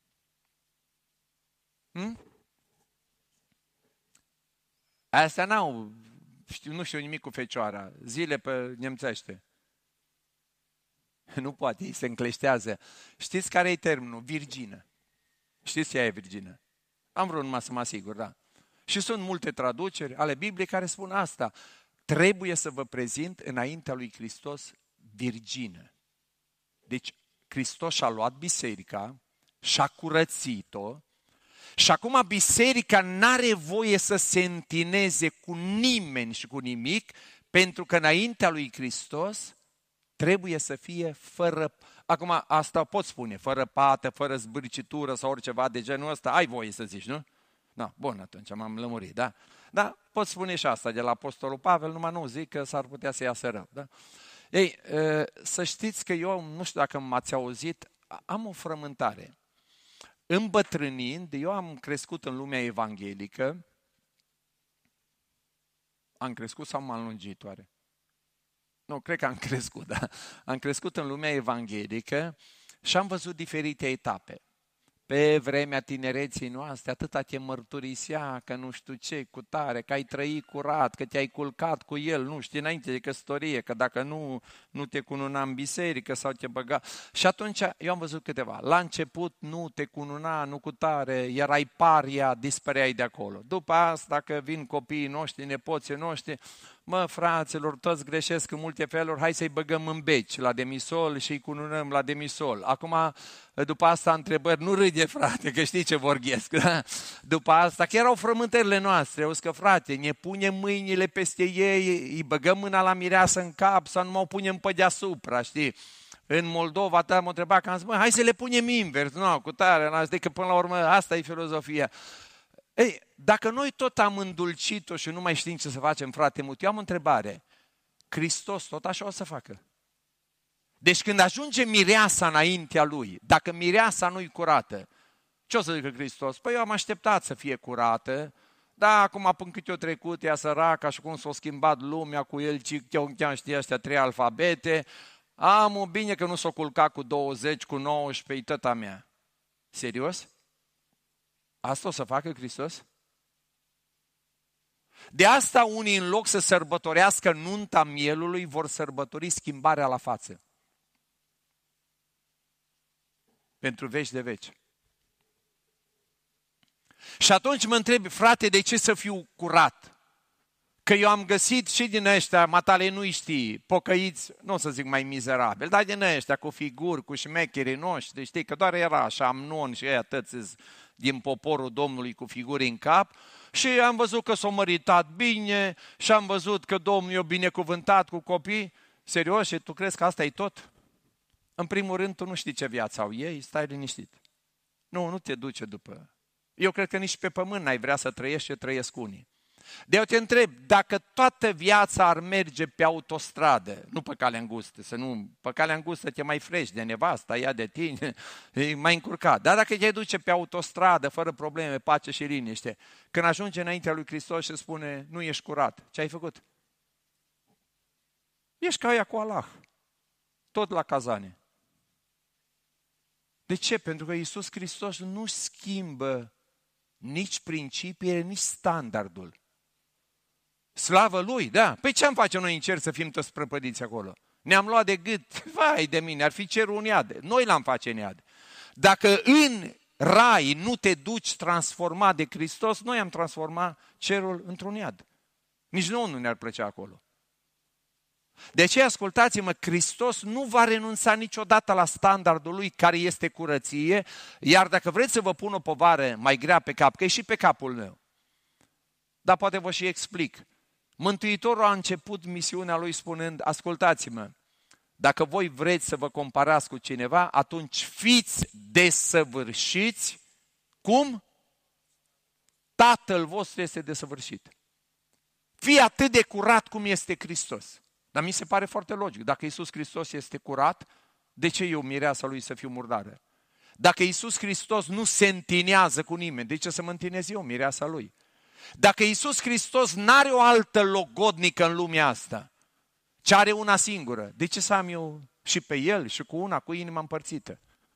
Hm? Astea n-au, știu, nu știu nimic cu fecioara, zile pe nemțește. Nu poate, ei se încleștează. Știți care e termenul? Virgină. Știți ce e virgină? Am vrut numai să mă asigur, da. Și sunt multe traduceri ale Bibliei care spun asta. Trebuie să vă prezint înaintea lui Hristos virgină. Deci Hristos și-a luat biserica, și-a curățit-o și acum biserica n-are voie să se întineze cu nimeni și cu nimic, pentru că înaintea lui Hristos trebuie să fie fără, acum asta pot spune, fără pată, fără zbârcitură sau oriceva de genul ăsta, ai voie să zici, nu? Da, bun, atunci m-am lămurit, da? Da, pot spune și asta de la Apostolul Pavel, numai nu zic că s-ar putea să iasă rău, da? Ei, să știți că eu, nu știu dacă m-ați auzit, am o frământare. Îmbătrânind, eu am crescut în lumea evanghelică, am crescut sau m-am lungit oare? Nu, cred că am crescut, da. Am crescut în lumea evanghelică și am văzut diferite etape. Pe vremea tinereții noastre, atâta te mărturisea că nu știu ce, cu tare, că ai trăit curat, că te-ai culcat cu el, nu știi, înainte de căsătorie, că dacă nu, nu te cununa în biserică sau te băga. Și atunci eu am văzut câteva. La început nu te cununa, nu cu tare, erai paria, dispăreai de acolo. După asta, că vin copiii noștri, nepoții noștri, mă, fraților, toți greșesc în multe feluri, hai să-i băgăm în beci la demisol și îi cununăm la demisol. Acum, după asta, întrebări, nu râde, frate, că știi ce vorghesc. Da? După asta, că erau frământările noastre, auzi că, frate, ne punem mâinile peste ei, îi băgăm mâna la mireasă în cap sau nu mă punem pe deasupra, știi? În Moldova, te-am întrebat, că am zis, mă, hai să le punem invers, nu, cu tare, n-am zis, că până la urmă, asta e filozofia. Ei, dacă noi tot am îndulcit-o și nu mai știm ce să facem, frate mult, eu am o întrebare. Hristos tot așa o să facă? Deci când ajunge mireasa înaintea lui, dacă mireasa nu-i curată, ce o să zică Hristos? Păi eu am așteptat să fie curată, da, acum până cât o trecut, ea săraca și cum s-a schimbat lumea cu el, ce știe ăștia trei alfabete, am o bine că nu s-o culcat cu douăzeci, cu nouăsprezece, tăta mea. Serios? Asta o să facă Hristos? De asta unii, în loc să sărbătorească nunta mielului, vor sărbători schimbarea la față. Pentru veci de veci. Și atunci mă întreb, frate, de ce să fiu curat? Că eu am găsit și din ăștia, matale nu știi, pocăiți, nu o să zic mai mizerabil, dar din ăștia cu figuri, cu șmecherii noștri, știi, că doar era așa Amnon și ăia tăți din poporul Domnului cu figuri în cap, și am văzut că s-au măritat bine și am văzut că Domnul i-a binecuvântat cu copii. Serios? Și tu crezi că asta e tot? În primul rând, tu nu știi ce viață au ei, stai liniștit. Nu, nu te duce după. Eu cred că nici pe pământ n-ai vrea să trăiești ce trăiesc unii. De eu te întreb, dacă toată viața ar merge pe autostradă, nu pe calea îngustă, să nu, pe calea îngustă te mai frești de nevasta, ea de tine, e mai încurcat. Dar dacă te duce pe autostradă, fără probleme, pace și liniște, când ajunge înaintea lui Hristos și spune, nu ești curat, ce ai făcut? Ești ca aia cu Allah, tot la cazane. De ce? Pentru că Iisus Hristos nu schimbă nici principiile, nici standardul. Slavă Lui, da. Păi ce am face noi în cer să fim toți prăpădiți acolo? Ne-am luat de gât, vai de mine, ar fi cerul un iad. Noi l-am face în iad. Dacă în rai nu te duci transformat de Hristos, noi am transformat cerul într-un iad. Nici nouă nu ne-ar plăcea acolo. De aceea, ascultați-mă, Hristos nu va renunța niciodată la standardul lui care este curăție, iar dacă vreți să vă pun o povară mai grea pe cap, că e și pe capul meu, dar poate vă și explic. Mântuitorul a început misiunea lui spunând, ascultați-mă, dacă voi vreți să vă comparați cu cineva, atunci fiți desăvârșiți, cum? Tatăl vostru este desăvârșit. Fii atât de curat cum este Hristos. Dar mi se pare foarte logic. Dacă Iisus Hristos este curat, de ce eu, mireasa lui, să fiu murdară? Dacă Iisus Hristos nu se întinează cu nimeni, de ce să mă întinez eu, mireasa lui? Dacă Iisus Hristos n-are o altă logodnică în lumea asta, ci are una singură, de ce să am eu și pe El și cu una, cu inima împărțită?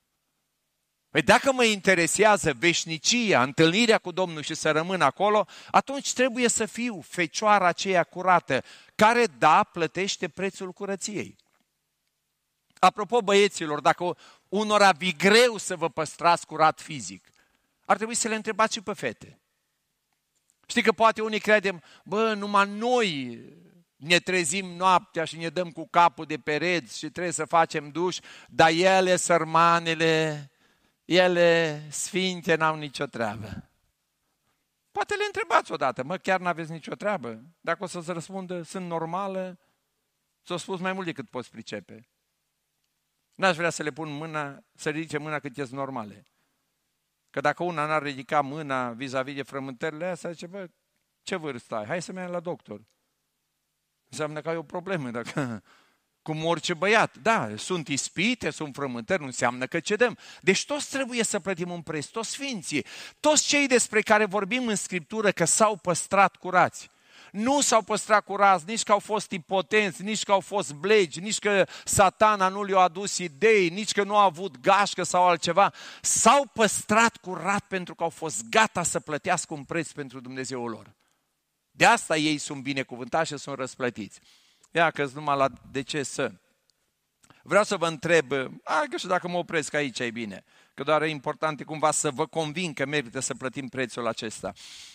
Păi dacă mă interesează veșnicia, întâlnirea cu Domnul și să rămân acolo, atunci trebuie să fiu fecioara aceea curată, care, da, plătește prețul curăției. Apropo, băieților, dacă unora vi greu să vă păstrați curat fizic, ar trebui să le întrebați și pe fete. Știi că poate unii credem, bă, numai noi ne trezim noaptea și ne dăm cu capul de pereți și trebuie să facem duș, dar ele, sărmanele, ele sfinte, n-au nicio treabă. Poate le întrebați odată, mă, chiar n-aveți nicio treabă? Dacă o să-ți răspundă, sunt normală, ți-o spus mai mult decât poți pricepe. N-aș vrea să le pun mâna, să ridice mâna cât ești normale. Că dacă una n-ar ridica mâna vis-a-vis de frământările astea, zice, bă, ce vârstă ai? Hai să mergem la doctor. Înseamnă că ai o problemă, dacă... cum orice băiat. Da, sunt ispite, sunt frământări, nu înseamnă că cedăm. Deci toți trebuie să plătim un preț, toți sfinții, toți cei despre care vorbim în Scriptură că s-au păstrat curați. Nu s-au păstrat curați, nici că au fost impotenți, nici că au fost blegi, nici că Satana nu le-a adus idei, nici că nu a avut gașcă sau altceva. S-au păstrat curat pentru că au fost gata să plătească un preț pentru Dumnezeul lor. De asta ei sunt binecuvântați și sunt răsplătiți. Ia că-s numai la de ce să. Vreau să vă întreb, a, că și dacă mă opresc aici e bine, că doar e important cumva să vă convin că merită să plătim prețul acesta.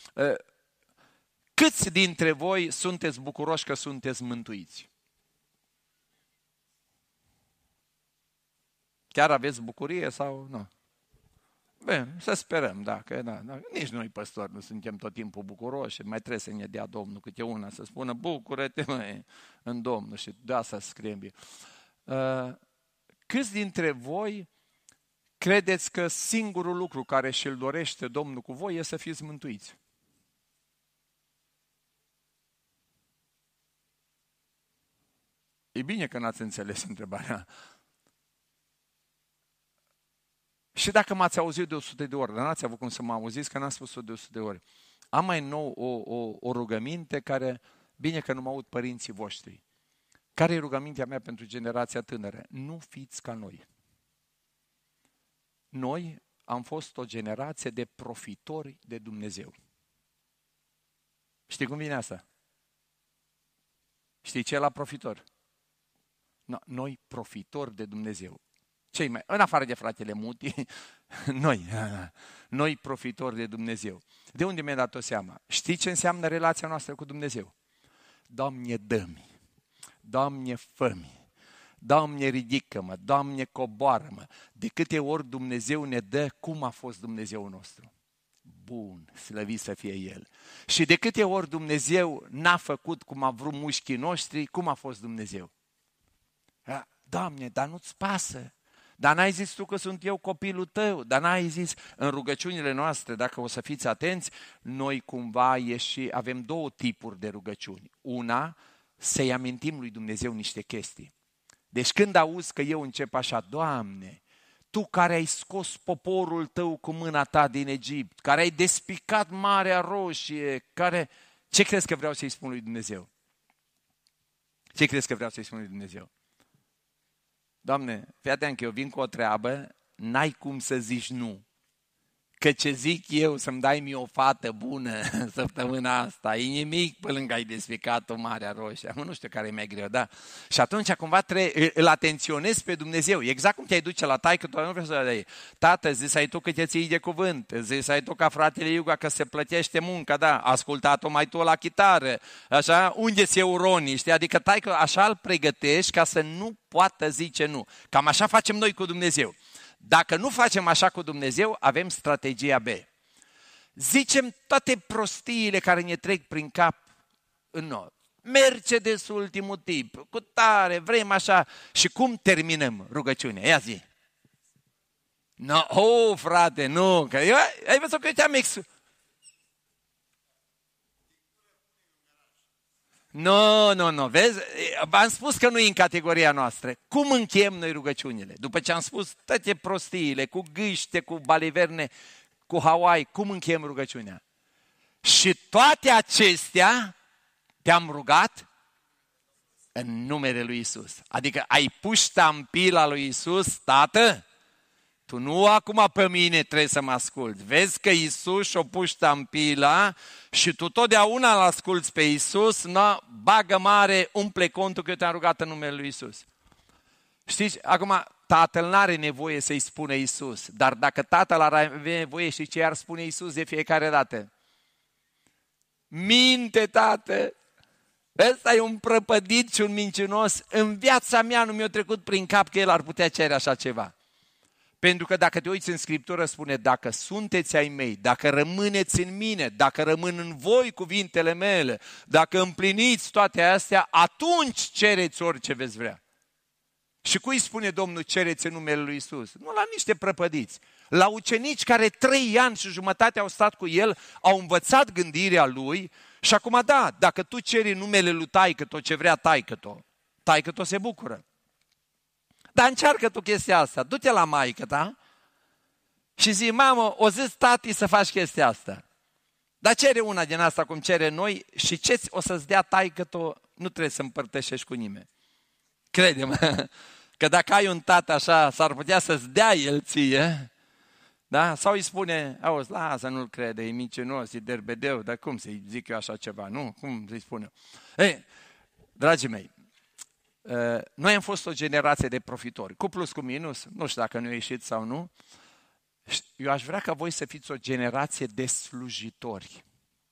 Câți dintre voi sunteți bucuroși că sunteți mântuiți? Chiar aveți bucurie sau nu? Bine, să sperăm, da, că da, da. Nici noi, păstori, nu suntem tot timpul bucuroși, mai trebuie să ne dea Domnul câte una, să spună, bucură-te, măi, în Domnul, și de asta scrie. Uh, câți dintre voi credeți că singurul lucru care și-l dorește Domnul cu voi e să fiți mântuiți? E bine că n-ați înțeles întrebarea. Și dacă m-ați auzit de o sută de ori, dar n-ați avut cum să mă auziți, că n-am spus-o de o sută de ori. Am mai nou o, o, o rugăminte care, bine că nu mă aud părinții voștri. Care e rugămintea mea pentru generația tânără? Nu fiți ca noi. Noi am fost o generație de profitori de Dumnezeu. Știi cum vine asta? Știi ce e la profitor? No, noi profitori de Dumnezeu. Cei mai, în afară de fratele Muti, noi, noi profitori de Dumnezeu. De unde mi-a dat o seama? Știi ce înseamnă relația noastră cu Dumnezeu? Doamne, dă-mi, Doamne, fă-mi, Doamne, ridică-mă, Doamne, coboară-mă. De câte ori Dumnezeu ne dă, cum a fost Dumnezeu nostru? Bun, slăvit să fie El. Și de câte ori Dumnezeu n-a făcut cum a vrut mușchii noștri, cum a fost Dumnezeu? Doamne, dar nu-ți pasă. Dar n-ai zis tu că sunt eu copilul tău, dar n-ai zis în rugăciunile noastre, dacă o să fiți atenți, noi cumva ieși, avem două tipuri de rugăciuni. Una, să-i amintim lui Dumnezeu niște chestii. Deci când auzi că eu încep așa, Doamne, Tu care ai scos poporul Tău cu mâna Ta din Egipt, care ai despicat Marea Roșie, care... Ce crezi că vreau să-i spun lui Dumnezeu? Ce crezi că vreau să-i spun lui Dumnezeu? Doamne, fii atent că eu vin cu o treabă, n-ai cum să zici nu. că ce zic eu să-mi dai mie o fată bună săptămâna asta, e nimic pe lângă ai desficat-o Marea Roșie. Acum nu știu care e mai greu, da? Și atunci cumva trebuie, îl atenționezi pe Dumnezeu. Exact cum te-ai duce la taică, tu nu vrei să dai. Tată, zis ai tu că te ții de cuvânt, zis ai tu ca fratele Iuga că se plătește munca, da? Ascultat-o mai tu la chitară, așa? Unde-ți euronii, știi? Adică taică așa îl pregătești ca să nu poată zice nu. Cam așa facem noi cu Dumnezeu. Dacă nu facem așa cu Dumnezeu, avem strategia B. Zicem toate prostiile care ne trec prin cap în noi. Mercedes ultimul tip, cu tare, vrem așa. Și cum terminăm rugăciunea? Ia zi. No, oh, frate, nu, că eu, ai văzut că eu te-am ex... Nu, nu, nu, vezi? V-am spus că nu e în categoria noastră. Cum încheiem noi rugăciunile? După ce am spus toate prostiile, cu gâște, cu baliverne, cu Hawaii, cum încheiem rugăciunea? Și toate acestea te-am rugat în numele lui Isus. Adică ai pus ștampila lui Isus, Tată, tu nu acum pe mine trebuie să mă asculți. Vezi că Isus și-o pus ștampila și tu totdeauna îl asculți pe Isus, na, bagă mare, umple contul că eu te-am rugat în numele lui Isus. Știți, acum Tatăl n-are nevoie să-i spună Isus, dar dacă Tatăl are nevoie, și ce ar spune Isus de fiecare dată? Minte, Tată! Ăsta e un prăpădit și un mincinos. În viața mea nu mi-a trecut prin cap că el ar putea cere așa ceva. Pentru că dacă te uiți în Scriptură, spune, dacă sunteți ai mei, dacă rămâneți în mine, dacă rămân în voi cuvintele mele, dacă împliniți toate astea, atunci cereți orice veți vrea. Și cui spune Domnul cereți în numele lui Isus? Nu la niște prăpădiți, la ucenici care trei ani și jumătate au stat cu el, au învățat gândirea lui și acum da, dacă tu ceri în numele lui taică-to ce vrea taică-to, taică-to se bucură. Dar încearcă tu chestia asta, du-te la maică ta și zi, mamă, o zis tati să faci chestia asta. Dar cere una din asta cum cere noi și ce o să-ți dea taică-to, nu trebuie să împărtășești cu nimeni. Crede-mă, că dacă ai un tată așa, s-ar putea să-ți dea el ție, da? Sau îi spune, auzi, lasă, nu-l crede, e mincinos, e derbedeu, dar cum să-i zic eu așa ceva, nu? Cum să-i spun eu? Ei, dragii mei, noi am fost o generație de profitori, cu plus, cu minus, nu știu dacă nu ieșit sau nu. Eu aș vrea ca voi să fiți o generație de slujitori.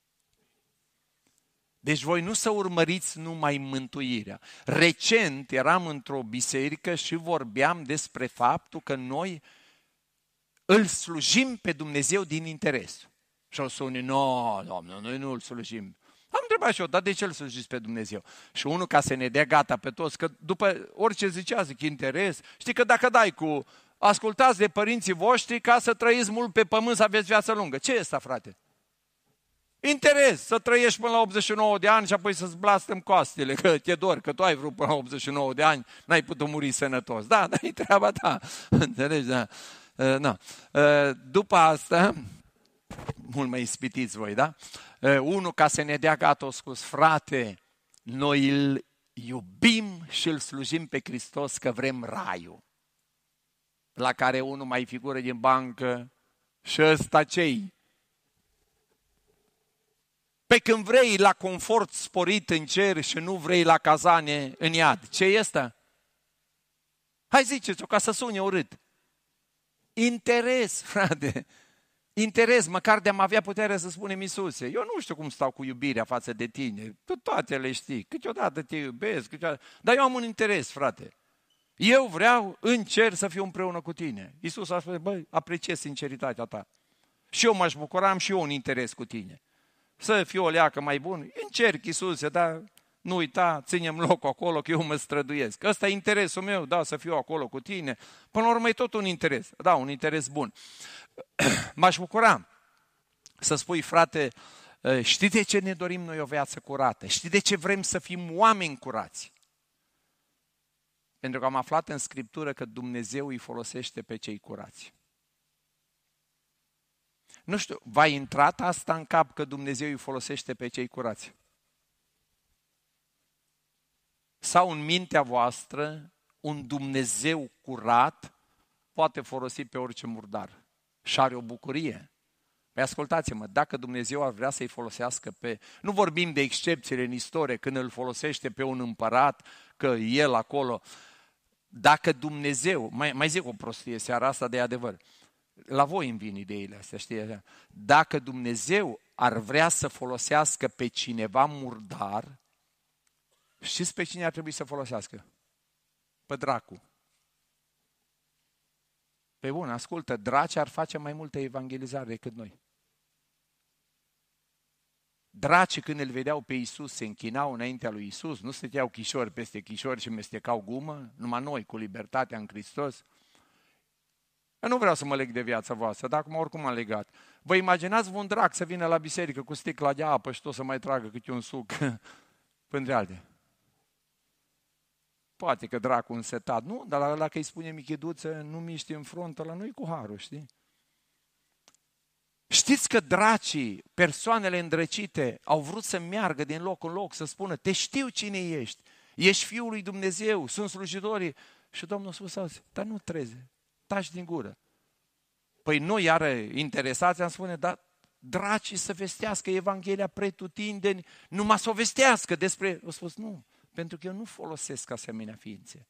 Deci voi nu să urmăriți numai mântuirea. Recent eram într-o biserică și vorbeam despre faptul că noi îl slujim pe Dumnezeu din interes. Și o să unii, nu, Doamne, noi nu îl slujim. Am întrebat și eu, dar de ce îl slujiți pe Dumnezeu? Și unul ca să ne dea gata pe toți, că după orice zicea, zic, interes, știi că dacă dai cu ascultați de părinții voștri ca să trăiți mult pe pământ, să aveți viață lungă. Ce e asta, frate? Interes, să trăiești până la optzeci și nouă de ani și apoi să-ți blastăm coastele, că te dor, că tu ai vrut până la optzeci și nouă de ani, n-ai putut muri sănătos. Da, dar e treaba ta. Înțelegi, da? Uh, no. uh, după asta, mult mai ispitiți voi, da? Uh, unul ca să ne dea gata o scus, frate, noi îl iubim și îl slujim pe Hristos că vrem raiul. La care unul mai figură din bancă și ăsta ce-i? Pe când vrei la confort sporit în cer și nu vrei la cazane în iad. Ce e ăsta? Hai ziceți-o ca să sune urât. Interes, frate. Interes, măcar de-am avea putere să spunem Iisuse. Eu nu știu cum stau cu iubirea față de tine. Tu toate le știi. Câteodată te iubesc, câteodată... dar eu am un interes, frate. Eu vreau în cer să fiu împreună cu tine. Iisus a spus, băi, apreciez sinceritatea ta. Și eu m-aș bucura, am și eu un interes cu tine. Să fiu o leacă mai bună. Încerc, Iisuse, dar nu uita, ținem locul acolo că eu mă străduiesc. Ăsta e interesul meu, da, să fiu acolo cu tine. Până la urmă e tot un interes. Da, un interes bun. M-aș bucura să spui, frate, știi de ce ne dorim noi o viață curată? Știi de ce vrem să fim oameni curați? Pentru că am aflat în Scriptură că Dumnezeu îi folosește pe cei curați. Nu știu, v-a intrat asta în cap că Dumnezeu îi folosește pe cei curați? Sau în mintea voastră, un Dumnezeu curat poate folosi pe orice murdar și are o bucurie Păi ascultați-mă, dacă Dumnezeu ar vrea să-i folosească pe... Nu vorbim de excepțiile în istorie, când îl folosește pe un împărat, că el acolo... Dacă Dumnezeu, mai, mai zic o prostie seara asta de adevăr, la voi îmi vin ideile astea, știi? Dacă Dumnezeu ar vrea să folosească pe cineva murdar, știți pe cine ar trebui să folosească? Pe dracu. Pe bun, ascultă, draci ar face mai multă evangelizare decât noi. Dracii când îl vedeau pe Iisus se închinau înaintea lui Iisus, nu stăteau chișori peste chișori și mestecau gumă, numai noi cu libertatea în Hristos. Eu nu vreau să mă leg de viața voastră, dar acum oricum am legat. Vă imaginați un drac să vină la biserică cu sticla de apă și tot să mai tragă câte un suc până alte. Poate că dracul însetat, nu, dar dacă îi spune michiduță, nu miști în front, ăla nu-i cu harul, știi? Știți că dracii, persoanele îndrăcite, au vrut să meargă din loc în loc, să spună, te știu cine ești, ești Fiul lui Dumnezeu, sunt slujitorii. Și Domnul a spus azi, dar nu treze, taci din gură. Păi noi, iară interesați, am spune, dar dracii să vestească Evanghelia pretutindeni, numai să o vestească despre... Au spus, nu, pentru că eu nu folosesc asemenea ființe.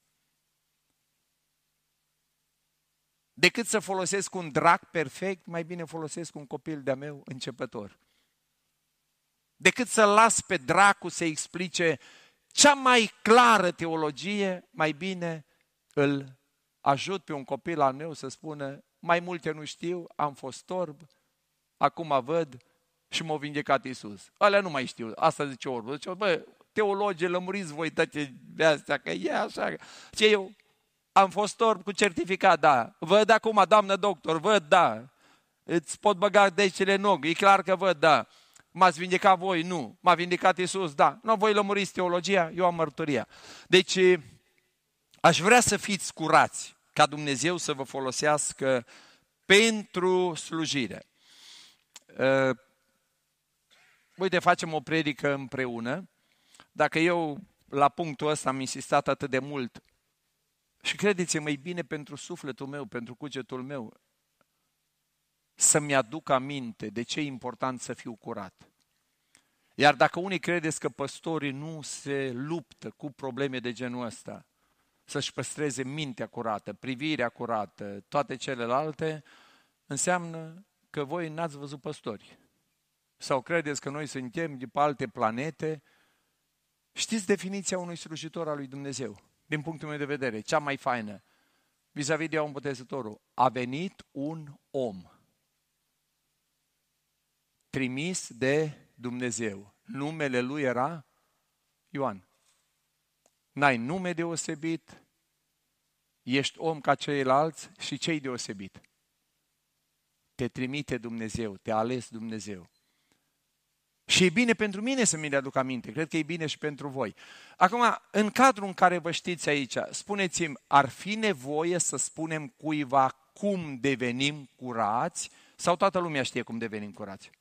Decât să folosesc un drac perfect, mai bine folosesc un copil de-a meu începător. Decât să las pe dracu să explice cea mai clară teologie, mai bine îl ajut pe un copil al meu să spună, mai multe nu știu, am fost orb, acum văd și m-a vindecat Iisus. Alea nu mai știu, asta zice orbul. Zice, bă, teologie, lămuriți voi toate de astea, că e așa. Ce eu am fost orb cu certificat, da. Văd acum, doamnă doctor, văd, da. Îți pot băga decele în ochi, e clar că văd, da. M-ați vindecat voi? Nu. M-a vindecat Iisus? Da. Nu, voi lămuriți teologia, eu am mărturia. Deci, aș vrea să fiți curați, ca Dumnezeu să vă folosească pentru slujire. Uh, uite, facem o predică împreună. Dacă eu, la punctul ăsta, am insistat atât de mult, și credeți-mă, e bine pentru sufletul meu, pentru cugetul meu, să-mi aduc aminte de ce e important să fiu curat. Iar dacă unii credeți că păstorii nu se luptă cu probleme de genul ăsta, să-și păstreze mintea curată, privirea curată, toate celelalte, înseamnă că voi n-ați văzut păstori. Sau credeți că noi suntem de pe alte planete. Știți definiția unui slujitor al lui Dumnezeu? Din punctul meu de vedere, cea mai faină, vis-a-vis de Ioan Botezătorul, a venit un om trimis de Dumnezeu. Numele lui era Ioan. N-ai nume deosebit, ești om ca ceilalți și ce-i deosebit? Te trimite Dumnezeu, te-a ales Dumnezeu. Și e bine pentru mine să mi le aduc aminte, cred că e bine și pentru voi. Acum, în cadrul în care vă știți aici, spuneți-mi, ar fi nevoie să spunem cuiva cum devenim curați sau toată lumea știe cum devenim curați?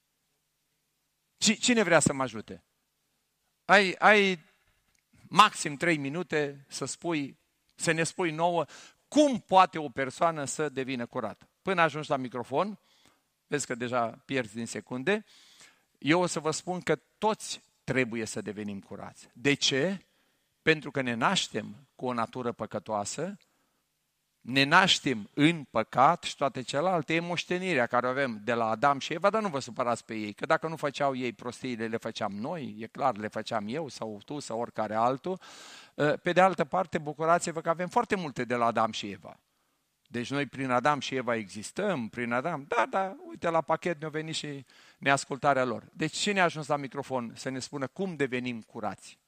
Cine vrea să mă ajute? Ai, ai maxim trei minute să spui, să ne spui nouă cum poate o persoană să devină curată. Până ajungi la microfon, vezi că deja pierzi din secunde, eu o să vă spun că toți trebuie să devenim curați. De ce? Pentru că ne naștem cu o natură păcătoasă, ne naștem în păcat și toate celelalte, e moștenirea care o avem de la Adam și Eva, dar nu vă supărați pe ei, că dacă nu făceau ei prostiile, le făceam noi, e clar, le făceam eu sau tu sau oricare altul. Pe de altă parte, bucurați-vă că avem foarte multe de la Adam și Eva. Deci noi prin Adam și Eva existăm, prin Adam, da, da, uite la pachet ne-a venit și neascultarea lor. Deci cine a ajuns la microfon să ne spună cum devenim curați?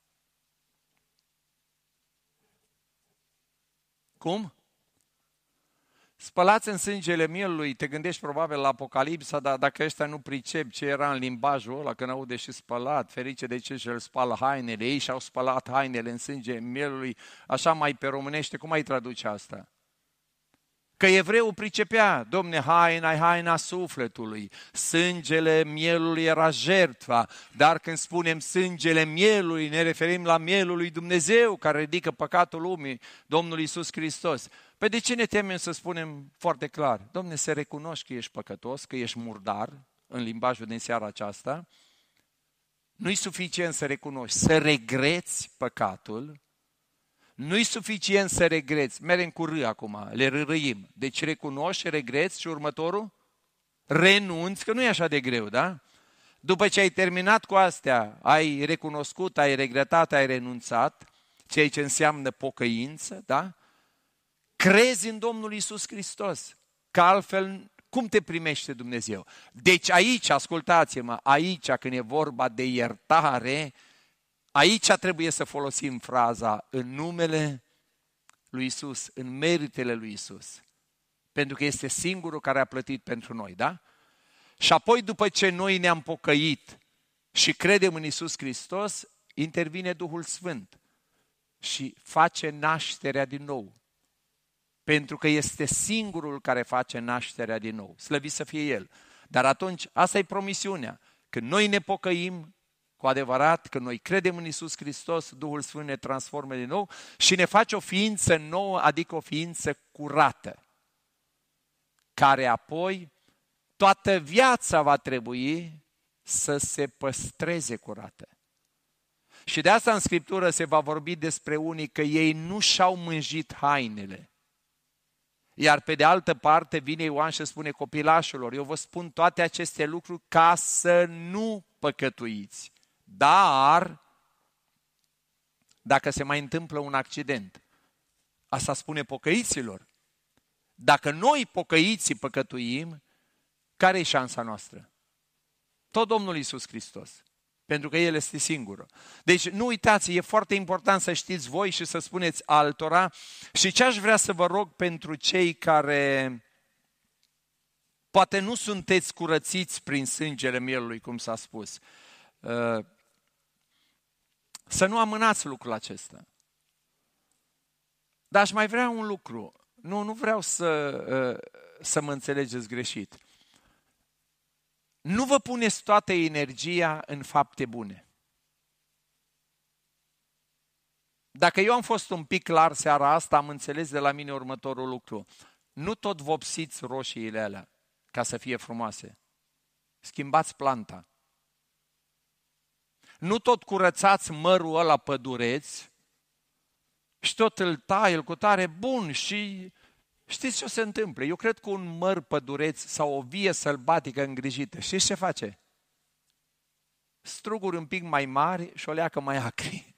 Cum? Spălați în sângele mielului, te gândești probabil la Apocalipsa, dar dacă ăștia nu pricep ce era în limbajul ăla, când aude și spălat, ferice de ce și-l spală hainele, ei și-au spălat hainele în sânge mielului, așa mai pe românește, cum ai traduce asta? Că evreul pricepea, domne, haina e haina sufletului, sângele mielului era jertfa, dar când spunem sângele mielului, ne referim la mielul lui Dumnezeu, care ridică păcatul lumii, Domnul Iisus Hristos. Păi de ce ne temem să spunem foarte clar? Dom'le, să recunoști că ești păcătos, că ești murdar, în limbajul din seara aceasta. Nu-i suficient să recunoști, să regreți păcatul. Nu-i suficient să regreți. Merem cu râ acum, le rârâim. Deci recunoști, regreți și următorul? Renunți, că nu e așa de greu, da? După ce ai terminat cu astea, ai recunoscut, ai regretat, ai renunțat, ceea ce înseamnă pocăință, da? Crezi în Domnul Iisus Hristos, că altfel cum te primește Dumnezeu? Deci aici, ascultați-mă, aici când e vorba de iertare, aici trebuie să folosim fraza în numele lui Iisus, în meritele lui Iisus. Pentru că este singurul care a plătit pentru noi, da? Și apoi după ce noi ne-am pocăit și credem în Iisus Hristos, intervine Duhul Sfânt și face nașterea din nou. Pentru că este singurul care face nașterea din nou. Slăvit să fie El. Dar atunci, asta e promisiunea. Când noi ne pocăim cu adevărat, când noi credem în Iisus Hristos, Duhul Sfânt ne transformă din nou și ne face o ființă nouă, adică o ființă curată, care apoi toată viața va trebui să se păstreze curată. Și de asta în Scriptură se va vorbi despre unii că ei nu și-au mânjit hainele. Iar pe de altă parte vine Ioan și spune copilașilor, eu vă spun toate aceste lucruri ca să nu păcătuiți. Dar, dacă se mai întâmplă un accident, asta spune pocăiților. Dacă noi pocăiții păcătuim, care e șansa noastră? Tot Domnul Iisus Hristos. Pentru că El este singurul. Deci nu uitați, e foarte important să știți voi și să spuneți altora. Și ce aș vrea să vă rog pentru cei care poate nu sunteți curățiți prin sângele mielului, cum s-a spus. Să nu amânați lucrul acesta. Dar aș mai vrea un lucru. Nu, nu vreau să, să mă înțelegeți greșit. Nu vă puneți toată energia în fapte bune. Dacă eu am fost un pic clar seara asta, am înțeles de la mine următorul lucru. Nu tot vopsiți roșiile alea ca să fie frumoase. Schimbați planta. Nu tot curățați mărul ăla pădureț și tot îl tai, îl cu tare bun și... Știți ce o se întâmplă? Eu cred că un măr pădureț sau o vie sălbatică îngrijită, știți ce face? Struguri un pic mai mari și o leacă mai acri.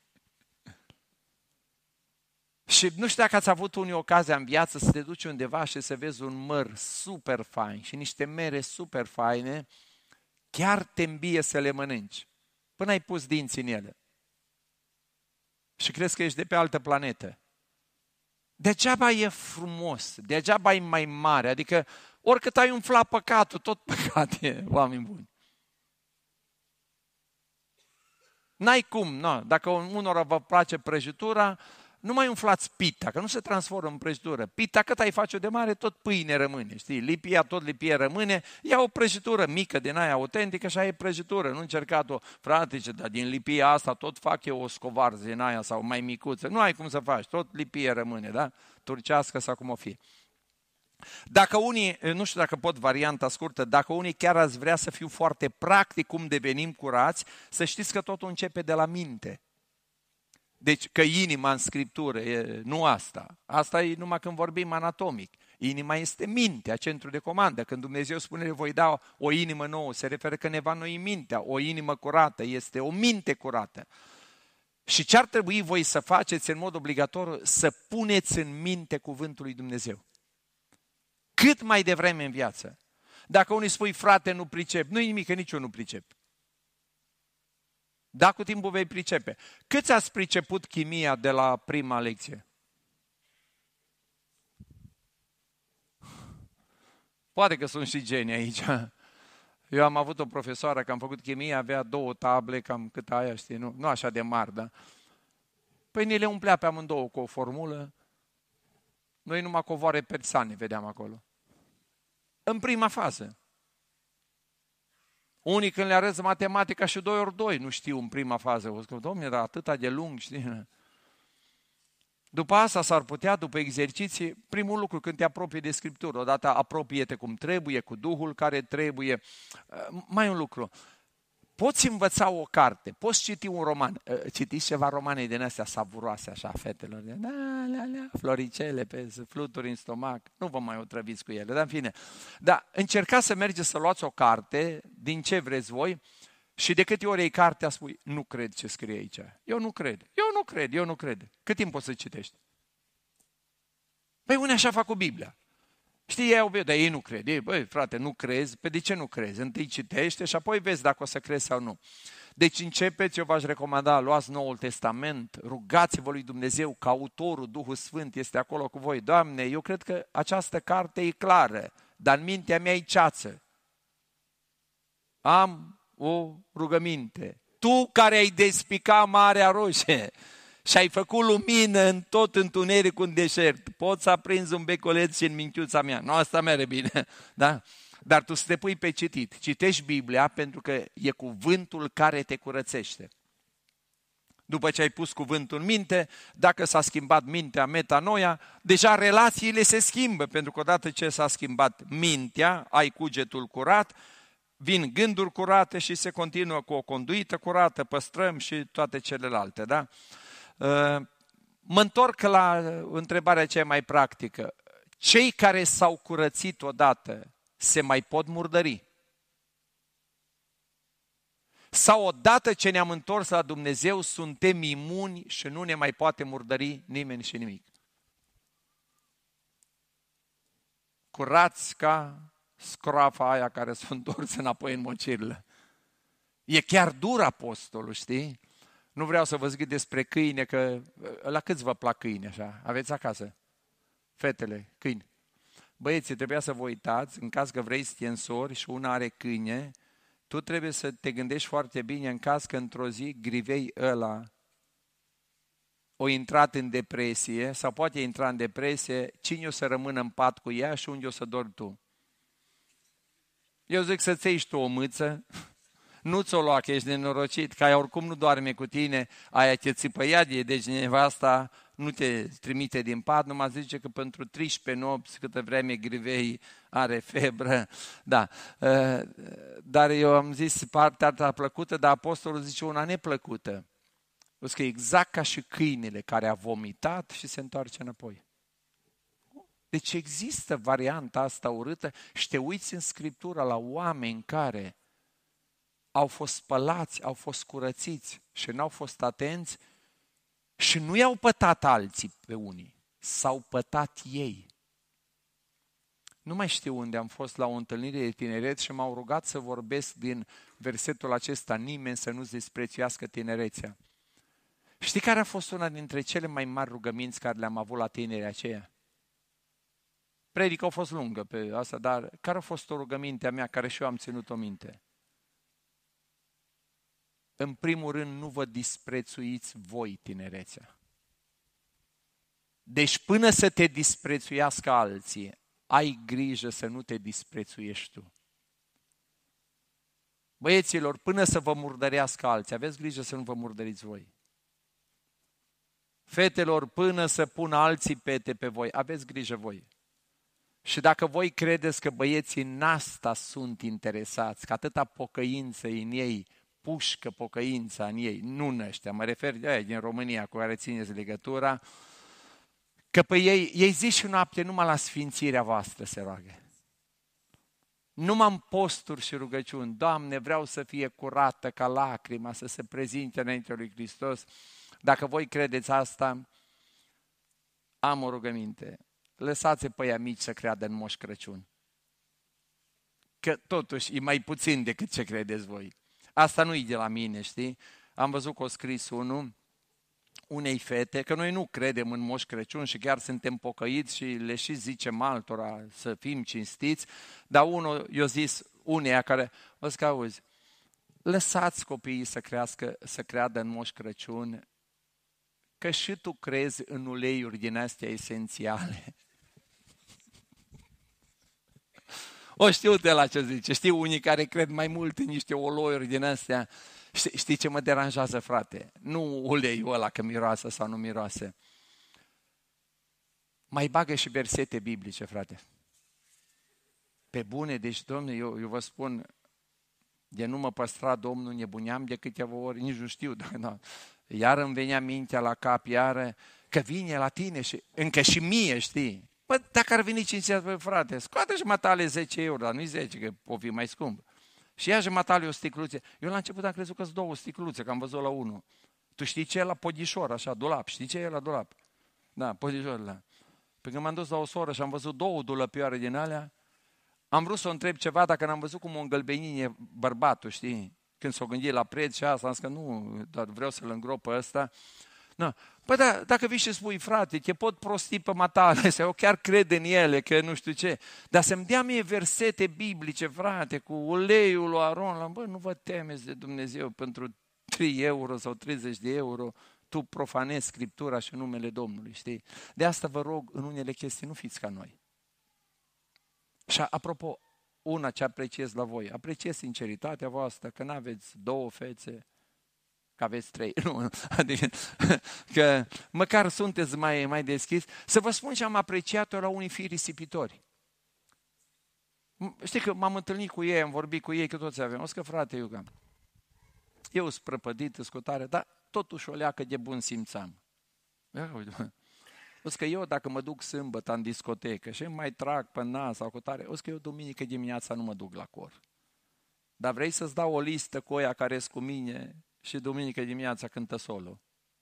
Și nu știu dacă ați avut unii ocazia în viață să te duci undeva și să vezi un măr super fain și niște mere super faine, chiar te îmbie să le mănânci, până ai pus dinți în ele. Și crezi că ești de pe altă planetă. Degeaba e frumos, degeaba e mai mare, adică oricât ai umflat păcatul, tot păcat e, oameni buni. N-ai cum, nu. Dacă unora vă place prăjitura, nu mai umflați pita, că nu se transformă în prăjitură. Pita cât ai face-o de mare, tot pâine rămâne, știi? Lipia, tot lipie rămâne, ia o prăjitură mică din aia autentică și aia e prăjitură. Nu încercat-o, frate, ce, dar din lipia asta tot fac eu o scovarză din aia sau mai micuță. Nu ai cum să faci, tot lipie rămâne, da? Turcească sau cum o fi. Dacă unii, nu știu dacă pot varianta scurtă, dacă unii chiar ați vrea să fiu foarte practic cum devenim curați, să știți că totul începe de la minte. Deci că inima în Scriptură, e, nu asta. Asta e numai când vorbim anatomic. Inima este mintea, centru de comandă. Când Dumnezeu spune, voi da o inimă nouă, se referă că ne va noi mintea. O inimă curată este o minte curată. Și ce ar trebui voi să faceți în mod obligatoriu? Să puneți în minte cuvântul lui Dumnezeu. Cât mai devreme în viață. Dacă unii spui, frate, nu pricep, nu-i nimic, că nici eu nu pricep. Da, cu timpul vei pricepe. Câți ați priceput chimia de la prima lecție? Poate că sunt și genii aici. Eu am avut o profesoară, că am făcut chimie, avea două table, cam cât aia, știi, nu, nu așa de mari, da? Păi ne le umplea pe amândouă cu o formulă. Noi numai covoare persane vedeam acolo. În prima fază. Unii când le arăți matematica și doi ori doi, nu știu în prima fază. O zic, dom'le, dar atâta de lung, știi? După asta s-ar putea, după exerciții, primul lucru când te apropii de Scriptură, odată apropie-te cum trebuie, cu Duhul care trebuie. Mai un lucru, poți învăța o carte, poți citi un roman. Citiți ceva romane din astea savuroase, așa, fetelor, de, da, la, la, floricele pe fluturi în stomac, nu vă mai otrăviți cu ele, dar în fine. Dar încercați să mergeți să luați o carte, din ce vreți voi, și de câte ori iei cartea spui, nu cred ce scrie aici. Eu nu cred, eu nu cred, eu nu cred. Cât timp poți să citești? Păi unii așa fac cu Biblia. Știi, ei au dar ei nu cred. Ei, băi, frate, nu crezi? Pe de ce nu crezi? Întâi citește și apoi vezi dacă o să crezi sau nu. Deci începeți, eu v-aș recomanda, luați Noul Testament, rugați-vă lui Dumnezeu că autorul, Duhul Sfânt este acolo cu voi. Doamne, eu cred că această carte e clară, dar în mintea mea e ceață. Am o rugăminte. Tu care ai despicat Marea Roșie și ai făcut lumină în tot întunericul în deșert, poți să aprinzi un becoleț și în minchiuța mea. Nu, asta mere bine, da? Dar tu să te pui pe citit. Citești Biblia pentru că e cuvântul care te curățește. După ce ai pus cuvântul în minte, dacă s-a schimbat mintea, metanoia, deja relațiile se schimbă, pentru că odată ce s-a schimbat mintea, ai cugetul curat, vin gânduri curate și se continuă cu o conduită curată, păstrăm și toate celelalte, da? Mă întorc la întrebarea cea mai practică. Cei care s-au curățit odată se mai pot murdări? Sau odată ce ne-am întors la Dumnezeu suntem imuni și nu ne mai poate murdări nimeni și nimic? Curați ca scroafa aia care s-a întors înapoi în mocirlă. E chiar dur apostolul, știi? Nu vreau să vă zic despre câine, că la câți vă plac câini așa? Aveți acasă? Fetele, câini. Băieții, trebuia să vă uitați, în caz că vrei să te însori și una are câine, tu trebuie să te gândești foarte bine în caz că într-o zi grivei ăla o intrat în depresie sau poate intra în depresie, cine o să rămână în pat cu ea și unde o să dormi tu? Eu zic să-ți iei tu o mâță, nu ți-o lua că ești nenorocit, că aia oricum nu doarme cu tine, aia te țipă iadie, deci nevasta nu te trimite din pat, numai zice că pentru treisprezece nopți, câtă vreme grivei are febră, da. Dar eu am zis partea ta plăcută, dar apostolul zice una neplăcută. O că e exact ca și câinele care a vomitat și se întoarce înapoi. Deci există varianta asta urâtă și te uiți în Scriptură la oameni care au fost spălați, au fost curățiți și n-au fost atenți și nu i-au pătat alții pe unii, s-au pătat ei. Nu mai știu unde am fost la o întâlnire de tineret și m-au rugat să vorbesc din versetul acesta, nimeni să nu-ți desprețuiască tinerețea. Știi care a fost una dintre cele mai mari rugăminți care le-am avut la tinerii aceia? Predica a fost lungă pe asta, dar care a fost o rugăminte a mea care și eu am ținut-o minte? În primul rând, nu vă disprețuiți voi tinerețea. Deci până să te disprețuiască alții, ai grijă să nu te disprețuiești tu. Băieților, până să vă murdărească alții, aveți grijă să nu vă murdăriți voi. Fetelor, până să pună alții pete pe voi, aveți grijă voi. Și dacă voi credeți că băieții în asta sunt interesați, că atâta pocăință în ei, pușcă pocăința în ei, nu în ăștia, mă refer de aia din România cu care țineți legătura, că pe ei, ei zi și noapte numai la sfințirea voastră se roagă. Numai în posturi și rugăciuni, Doamne, vreau să fie curată ca lacrima, să se prezinte înaintea lui Hristos. Dacă voi credeți asta, am o rugăminte. Lăsați pe ea mici să creadă în Moș Crăciun. Că totuși e mai puțin decât ce credeți voi. Asta nu e de la mine, știi? Am văzut că o scris unul, unei fete, că noi nu credem în Moș Crăciun și chiar suntem pocăiți și le și zicem altora să fim cinstiți, dar unul i-a zis uneia care, o să auzi, lăsați copiii să crească, să creadă în Moș Crăciun, că și tu crezi în uleiuri din astea esențiale. O știu de la ce zice, știu unii care cred mai mult în niște uleiuri din astea. Știi ce mă deranjează, frate? Nu uleiul ăla că miroase sau nu miroase. mai bagă și versete biblice, frate. Pe bune, deci, Domnule, eu, eu vă spun, de nu mă păstra Domnul, nebuneam de câteva ori, nici nu știu, dar da. Iar îmi venea mintea la cap, iar că vine la tine și încă și mie, știi? Bă, dacă ar veni cincizeci, bă, frate, scoate și matale zece euro, dar nu-i zece, că o fi mai scump. Și ia și matale o sticluță. Eu la început am crezut că sunt două sticluțe, că am văzut la unul. Tu știi ce e la podișor, așa, dulap, știi ce e la dulap? Da, podișor la. Pe când m-am dus la o soră și am văzut două dulăpioare din alea, am vrut să o întreb ceva, dacă n-am văzut cum o îngălbenine bărbatul, știi? Când s-o gândit la preț și asta, am zis că nu, doar vreau să-l îngrop pe ăsta. No. Păi da, dacă vii și spui, frate, te pot prosti pe matale, sau eu chiar cred în ele, că nu știu ce, dar să-mi dea mie versete biblice, frate, cu uleiul lui Aron, bă, nu vă temeți de Dumnezeu pentru trei euro sau treizeci de euro, tu profanezi Scriptura și numele Domnului, știi? De asta vă rog, în unele chestii, nu fiți ca noi. Și apropo, una ce apreciez la voi, apreciez sinceritatea voastră, că n-aveți două fețe, că aveți trei, nu, adică că măcar sunteți mai, mai deschis. Să vă spun ce am apreciat-o la unii fii risipitori. Știi că m-am întâlnit cu ei, am vorbit cu ei, că toți avem. O să că, frate, Iuga, eu sunt prăpădit, scutare, dar totuși o leacă de bun simț am. O să că eu dacă mă duc sâmbătă în discotecă și mai trag pe nas sau cu tare, o să că eu duminică dimineața nu mă duc la cor. Dar vrei să-ți dau o listă cu oia care sunt cu mine și duminică dimineața cântă solo?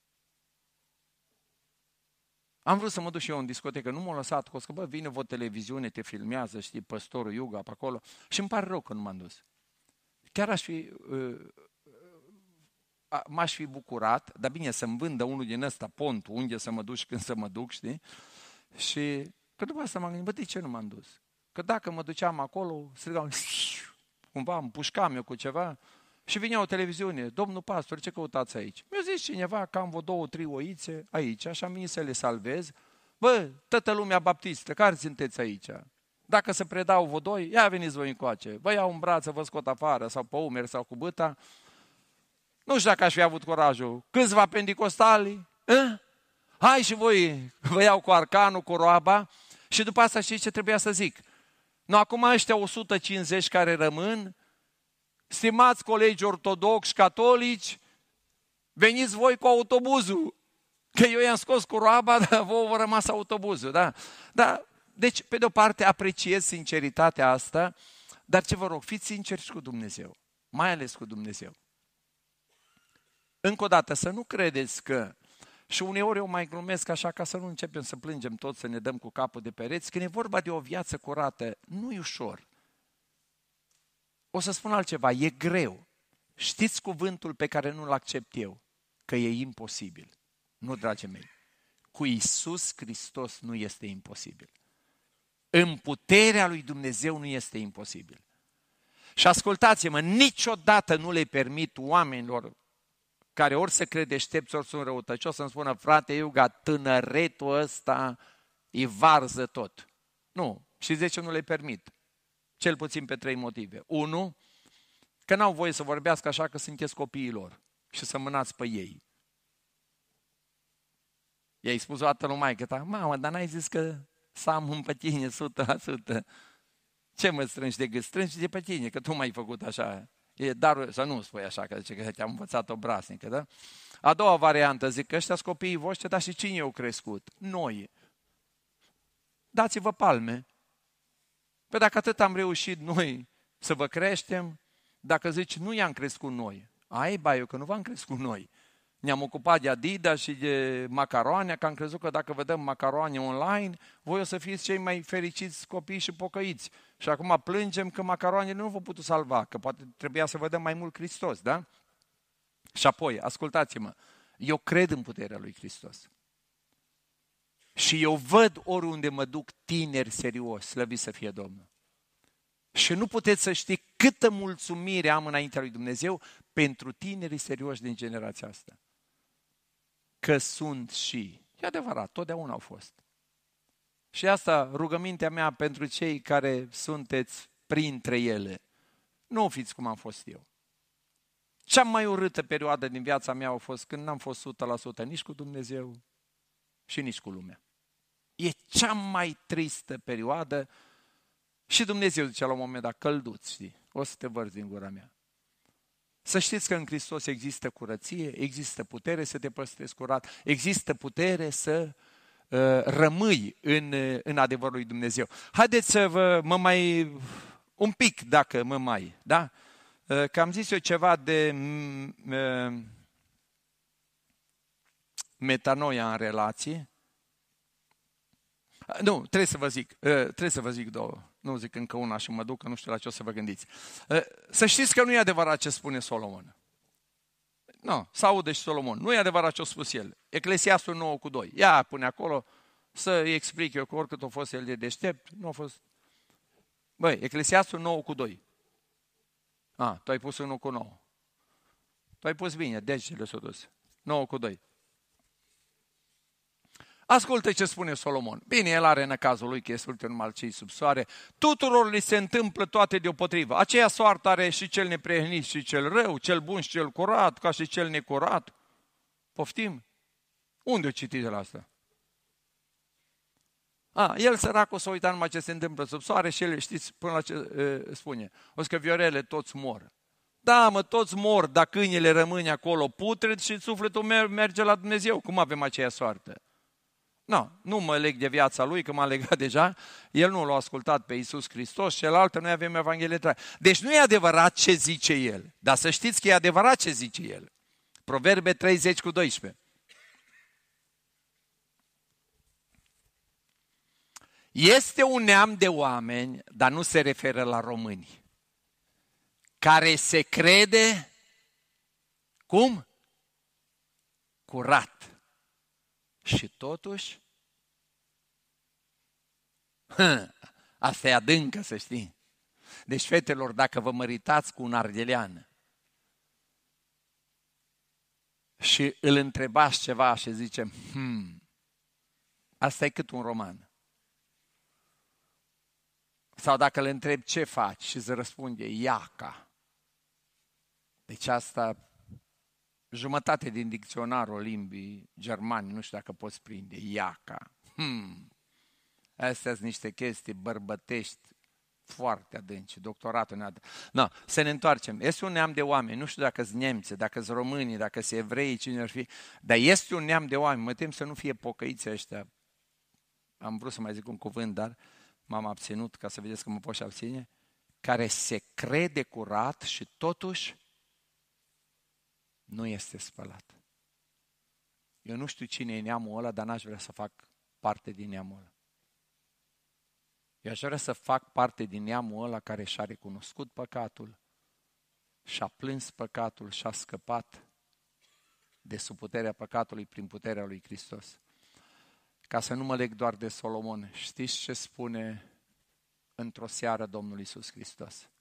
Am vrut să mă duc și eu în discotecă, nu m-a lăsat, că o să că, bă, vine o televiziune, te filmează, știi, păstorul Iuga pe acolo și îmi pare rău că nu m-am dus. Chiar aș fi... Uh, m-aș fi bucurat, dar bine, să-mi vândă unul din ăsta pontul, unde să mă duc și când să mă duc, știi? Și că după asta m-am gândit, bă, de ce nu m-am dus? Că dacă mă duceam acolo, strigau, cumva îmi pușcam eu cu ceva și vinea o televiziune, domnul pastor, ce căutați aici? Mi-a zis cineva că am vreo două, trei oițe aici, așa am venit să le salvez. Bă, toată lumea baptistă, care sunteți aici? Dacă se predau vă doi, ia veniți voi încoace, vă iau în brață, vă scot afară, sau pe umeri, sau cu bâta. Nu știu dacă aș fi avut curajul. Câțiva pendicostali, eh? Hai și voi, vă iau cu arcanul, cu roaba și după asta știți ce trebuia să zic. Nu, acum ăștia o sută cincizeci care rămân, stimați colegi ortodoxi, catolici, veniți voi cu autobuzul. Că eu i-am scos cu roaba, dar vouă vă rămas autobuzul. Da? Da, deci, pe de o parte, apreciez sinceritatea asta, dar ce vă rog, fiți sinceri și cu Dumnezeu. Mai ales cu Dumnezeu. Încă o dată, să nu credeți că, și uneori eu mai glumesc așa ca să nu începem să plângem toți, să ne dăm cu capul de pereți, când e vorba de o viață curată, nu e ușor. O să spun altceva, e greu. Știți cuvântul pe care nu-l accept eu? Că e imposibil. Nu, dragii mei, cu Iisus Hristos nu este imposibil. În puterea lui Dumnezeu nu este imposibil. Și ascultați-mă, niciodată nu le permit oamenilor care ori se crede deștepți, ori sunt răutăcioși, să-mi spună, frate Iuga, tânăretul ăsta îi varză tot. Nu. Și de ce nu le permit? Cel puțin pe trei motive. Unu, că n-au voie să vorbească așa că sunteți copiii lor și să mânați pe ei. I-ai spus o dată lui maică ta, mamă, dar n-ai zis că să am pe tine o sută la sută. Ce mă strângi de gât? Strângi de pe tine, că tu m-ai făcut așa. E darul, să nu spui așa, că zice că te-am învățat o brasnică, da? A doua variantă, zic că ăștia-s copiii voștri, dar și cine i-au crescut? Noi. Dați-vă palme. Păi dacă atât am reușit noi să vă creștem, dacă zici, nu i-am crescut noi. Ai, ba, eu că nu v-am crescut noi. Ne-am ocupat de Adidas și de macaroane, că am crezut că dacă vă dăm macaroane online, voi o să fiți cei mai fericiți copii și pocăiți. Și acum plângem că macaroanele nu v-au putut salva, că poate trebuia să vă dăm mai mult Hristos, da? Și apoi, ascultați-mă, eu cred în puterea lui Hristos. Și eu văd oriunde mă duc tineri serios, slăvit să fie Domnul. Și nu puteți să știi câtă mulțumire am înaintea lui Dumnezeu pentru tinerii serioși din generația asta. Că sunt și, e adevărat, totdeauna au fost. Și asta rugămintea mea pentru cei care sunteți printre ele. Nu fiți cum am fost eu. Cea mai urâtă perioadă din viața mea a fost când n-am fost o sută la sută nici cu Dumnezeu și nici cu lumea. E cea mai tristă perioadă și Dumnezeu zicea la un moment dat, călduți, știi, o să te vărzi din gura mea. Să știți că în Hristos există curăție, există putere să te păstrezi curat, există putere să uh, rămâi în, în adevărul lui Dumnezeu. Haideți să vă, mă mai, un pic dacă mă mai, da? Uh, că am zis eu ceva de uh, metanoia în relație. Nu, trebuie să vă zic, trebuie să vă zic două. Nu zic încă una și mă duc, că nu știu la ce o să vă gândiți. Să știți că nu e adevărat ce spune Solomon. Nu, să audă și Solomon. Nu e adevărat ce a spus el. Eclesiastul nouă cu doi. Ia, pune acolo, să-i explic eu că oricât a fost el de deștept, nu a fost... Băi, Eclesiastul nouă cu doi. A, tu ai pus unu cu nouă. Tu ai pus bine, degetele s-au dus. nouă cu doi. Ascultă ce spune Solomon. Bine, el are în cazul lui că este ultimul al cei sub soare. Tuturor li se întâmplă toate deopotrivă. Aceea soartă are și cel neprehnit și cel rău, cel bun și cel curat, ca și cel necurat. Poftim? Unde o citit de la asta? A, el săracul s-a uitat numai ce se întâmplă sub soare și el, știți, până la ce e, spune. O să că viorele toți mor. Da, mă, toți mor, dar câinile rămâne acolo putred și sufletul merge la Dumnezeu. Cum avem aceea soartă? Nu, nu mă leg de viața lui, că m-a legat deja. El nu l-a ascultat pe Iisus Hristos, celălalt noi avem Evanghelie traiă. Deci nu e adevărat ce zice el, dar să știți că e adevărat ce zice el. Proverbe treizeci cu doisprezece. Este un neam de oameni, dar nu se referă la români, care se crede, cum? Curat. Și totuși, hă, asta e adâncă, să știi. Deci, fetelor, dacă vă măritați cu un ardelean și îl întrebați ceva și zicem, hmm, asta e cât un roman. Sau dacă îl întreb ce faci și îți răspunde, iaca. Deci asta... Jumătate din dicționarul limbii germane, nu știu dacă poți prinde, iaca. Hmm. Astea sunt niște chestii bărbătești foarte adânci, doctoratul ne no, să ne întoarcem. Este un neam de oameni, nu știu dacă sunt nemți, dacă sunt români, dacă sunt evrei, cine ar fi, dar este un neam de oameni, mă tem să nu fie pocăiți ăștia. Am vrut să mai zic un cuvânt, dar m-am abținut ca să vedeți că mă pot și abține, care se crede curat și totuși nu este spălat. Eu nu știu cine e neamul ăla, dar n-aș vrea să fac parte din neamul ăla. Eu aș vrea să fac parte din neamul ăla care și-a recunoscut păcatul, și-a plâns păcatul, și-a scăpat de sub puterea păcatului prin puterea lui Hristos. Ca să nu mă leg doar de Solomon, știți ce spune într-o seară Domnul Iisus Hristos?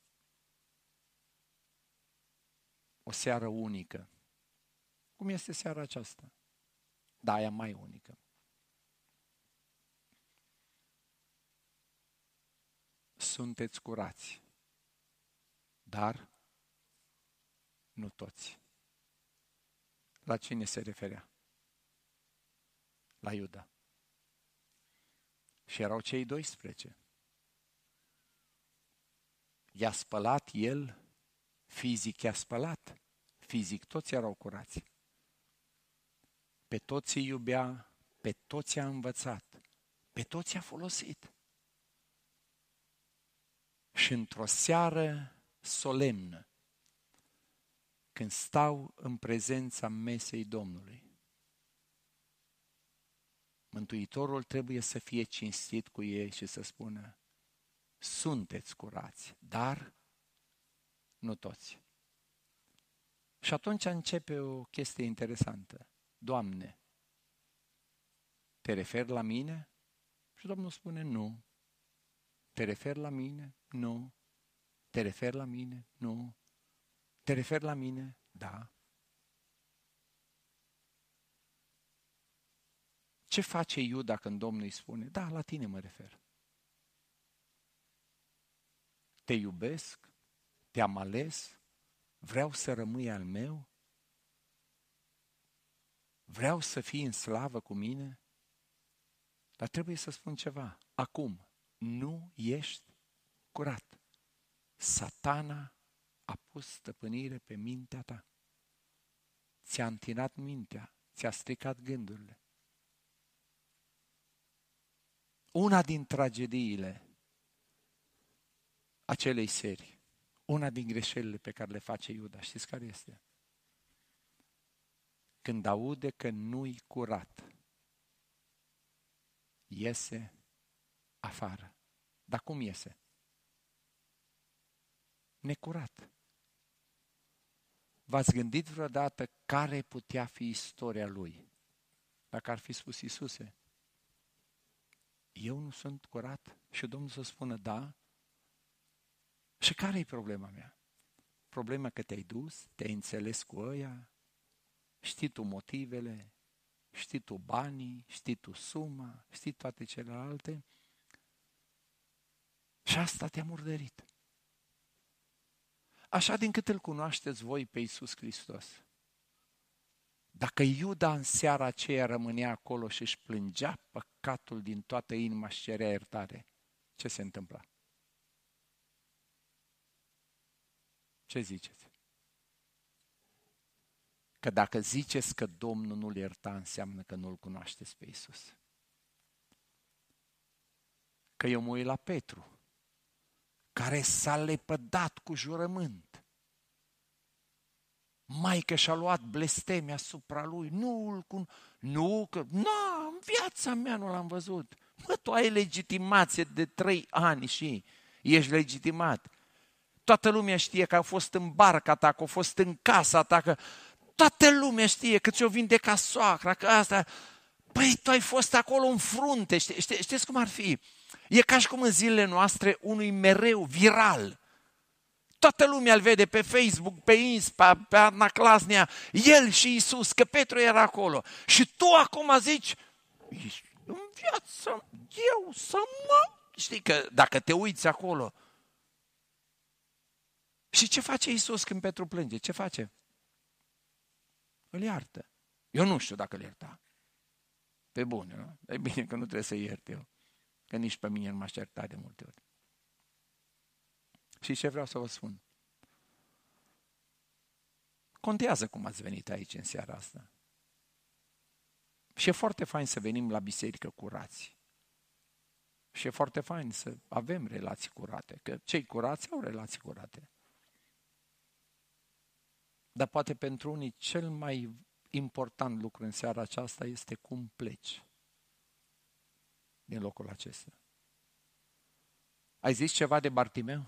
O seară unică. Cum este seara aceasta? Da, aia mai unică. Sunteți curați, dar nu toți. La cine se referea? La Iuda. Și erau cei doisprezece. I-a spălat el, fizic i-a spălat, fizic toți erau curați. Pe toți îi iubea, pe toți a învățat, pe toți a folosit. Și într-o seară solemnă, când stau în prezența mesei Domnului, Mântuitorul trebuie să fie cinstit cu ei și să spună, sunteți curați, dar nu toți. Și atunci începe o chestie interesantă. Doamne, te referi la mine? Și Domnul spune, nu. Te referi la mine? Nu. Te referi la mine? Nu. Te referi la mine? Da. Ce face Iuda când Domnul îi spune? Da, la tine mă refer. Te iubesc, te-am ales, vreau să rămâi al meu, vreau să fii în slavă cu mine. Dar trebuie să spun ceva. Acum, nu ești curat. Satana a pus stăpânire pe mintea ta. Ți-a întinat mintea, ți-a stricat gândurile. Una din tragediile acelei serii, una din greșelile pe care le face Iuda, știți care este? Când aude că nu-i curat, iese afară. Dar cum iese? Necurat. V-ați gândit vreodată care putea fi istoria lui? Dacă ar fi spus Iisuse, eu nu sunt curat? Și Domnul să spună, da? Și care e problema mea? Problema că te-ai dus, te-ai înțeles cu ăia, știi tu motivele, știi tu banii, știi tu suma, știi toate celelalte și asta te-a murdărit. Așa din cât îl cunoașteți voi pe Iisus Hristos, dacă Iuda în seara aceea rămânea acolo și își plângea păcatul din toată inima și cerea iertare, ce se întâmpla? Ce ziceți? Că dacă ziceți că Domnul nu-l ierta, înseamnă că nu-l cunoașteți pe Iisus. Că eu mă uit la Petru, care s-a lepădat cu jurământ. Maică și-a luat blesteme asupra lui. Nu, nu, că, nu, în viața mea nu l-am văzut. Mă, tu ai legitimație de trei ani și ești legitimat. Toată lumea știe că a fost în barca ta, că a fost în casa ta, că toată lumea știe că ți-o vindeca soacra, că asta... Păi, tu ai fost acolo în frunte, știi, știi, știți cum ar fi? E ca și cum în zilele noastre unui mereu viral. Toată lumea îl vede pe Facebook, pe Insta, pe Anaclasnia, el și Iisus, că Petru era acolo. Și tu acum zici, în viață, eu să mă... Știi că dacă te uiți acolo... Și ce face Iisus când Petru plânge? Ce face? Îl iartă. Eu nu știu dacă îl ierta. Pe bune, nu? E bine că nu trebuie să iert eu. Că nici pe mine nu m-aș ierta de multe ori. Și ce vreau să vă spun? Contează cum ați venit aici în seara asta. Și e foarte fain să venim la biserică curați. Și e foarte fain să avem relații curate. Că cei curați au relații curate. Dar poate pentru unii cel mai important lucru în seara aceasta este cum pleci din locul acesta. Ai zis ceva de Bartimeu?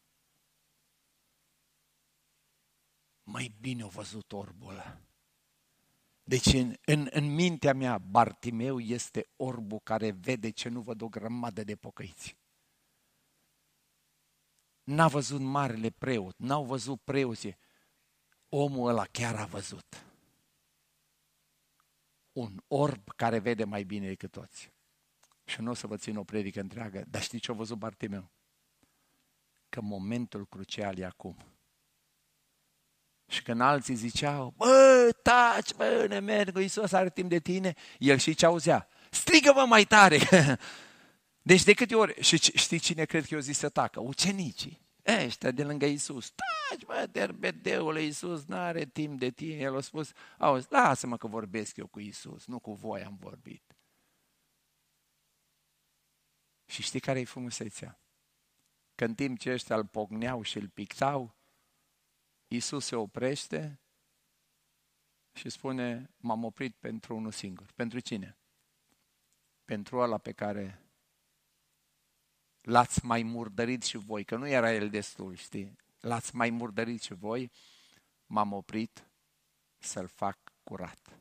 Mai bine o văzut orbul ăla. Deci în, în, în mintea mea Bartimeu este orbul care vede ce nu văd o grămadă de pocăiți. N-a văzut marele preot, n-au văzut preoții. Omul ăla chiar a văzut. Un orb care vede mai bine decât toți. Și nu o să vă țin o predică întreagă, dar știți ce a văzut Bartimeu? Că momentul crucial e acum. Și când alții ziceau, bă, taci, bă, ne merg, Iisus are timp de tine, el și ce auzea? Strigă-mă mai tare! Deci de câte ori, și știi cine cred că eu zis să tacă? Ucenicii, ăștia de lângă Iisus. Taci, bă, derbedeule, Iisus n-are timp de tine. El a spus, auzi, lasă-mă că vorbesc eu cu Iisus, nu cu voi am vorbit. Și știi care e frumusețea? Că în timp ce ăștia îl pocneau și îl pictau, Iisus se oprește și spune, m-am oprit pentru unul singur. Pentru cine? Pentru ăla pe care l-ați mai murdărit și voi, că nu era el destul, știi? L-ați mai murdărit și voi, m-am oprit să-l fac curat.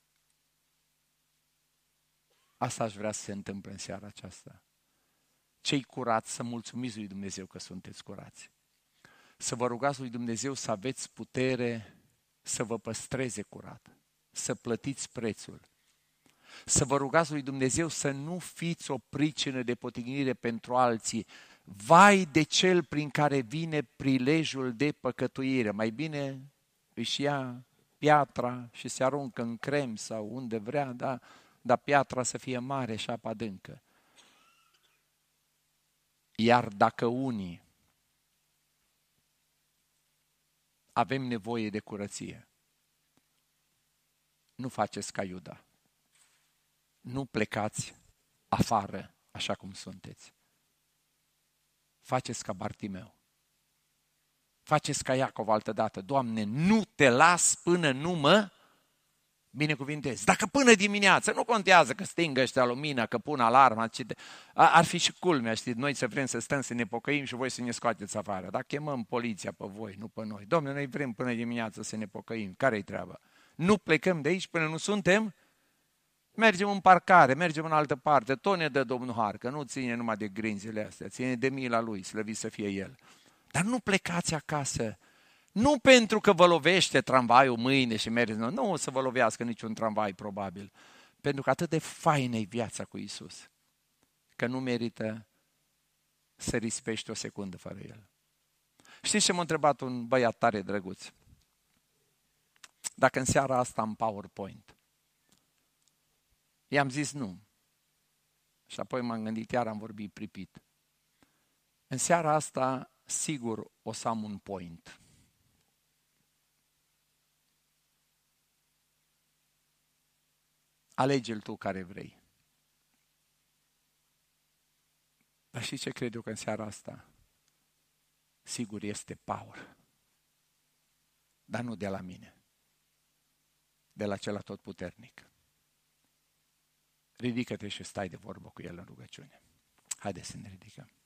Asta aș vrea să se întâmple în seara aceasta. Cei curați să mulțumiți lui Dumnezeu că sunteți curați. Să vă rugați lui Dumnezeu să aveți putere să vă păstreze curat, să plătiți prețul. Să vă rugați lui Dumnezeu să nu fiți o pricină de potignire pentru alții. Vai de cel prin care vine prilejul de păcătuire. Mai bine își ia piatra și se aruncă în crem sau unde vrea, dar dar piatra să fie mare și apa adâncă. Iar dacă unii avem nevoie de curăție, nu faceți ca Iuda. Nu plecați afară așa cum sunteți. Faceți ca Bartimeu. Faceți ca Iacov altădată. Doamne, nu te las până nu mă binecuvintezi. Dacă până dimineață, nu contează că stingă ăștia lumina, că pun alarma, ar fi și culmea, știi, noi să vrem să stăm să ne pocăim și voi să ne scoateți afară. Dar chemăm poliția pe voi, nu pe noi. Dom'le, noi vrem până dimineață să ne pocăim. Care-i treaba? Nu plecăm de aici până nu suntem? Mergem în parcare, mergem în altă parte, tot ne dă Domnul har, că nu ține numai de grinzile astea, ține de mila Lui, slăvit să fie El. Dar nu plecați acasă, nu pentru că vă lovește tramvaiul mâine și mergeți, nu, nu o să vă lovească niciun tramvai probabil, pentru că atât de faină e viața cu Iisus, că nu merită să rispești o secundă fără El. Știți ce m-a întrebat un băiat tare drăguț? Dacă în seara asta am PowerPoint. I-am zis nu. Și apoi m-am gândit, iar am vorbit pripit. În seara asta, sigur, o să am un point. Alege-l tu care vrei. Dar știi ce cred eu că în seara asta? Sigur este power. Dar nu de la mine. De la cel atotputernic. Ridică-te și stai de vorbă cu El în rugăciune. Haideți să ne ridicăm.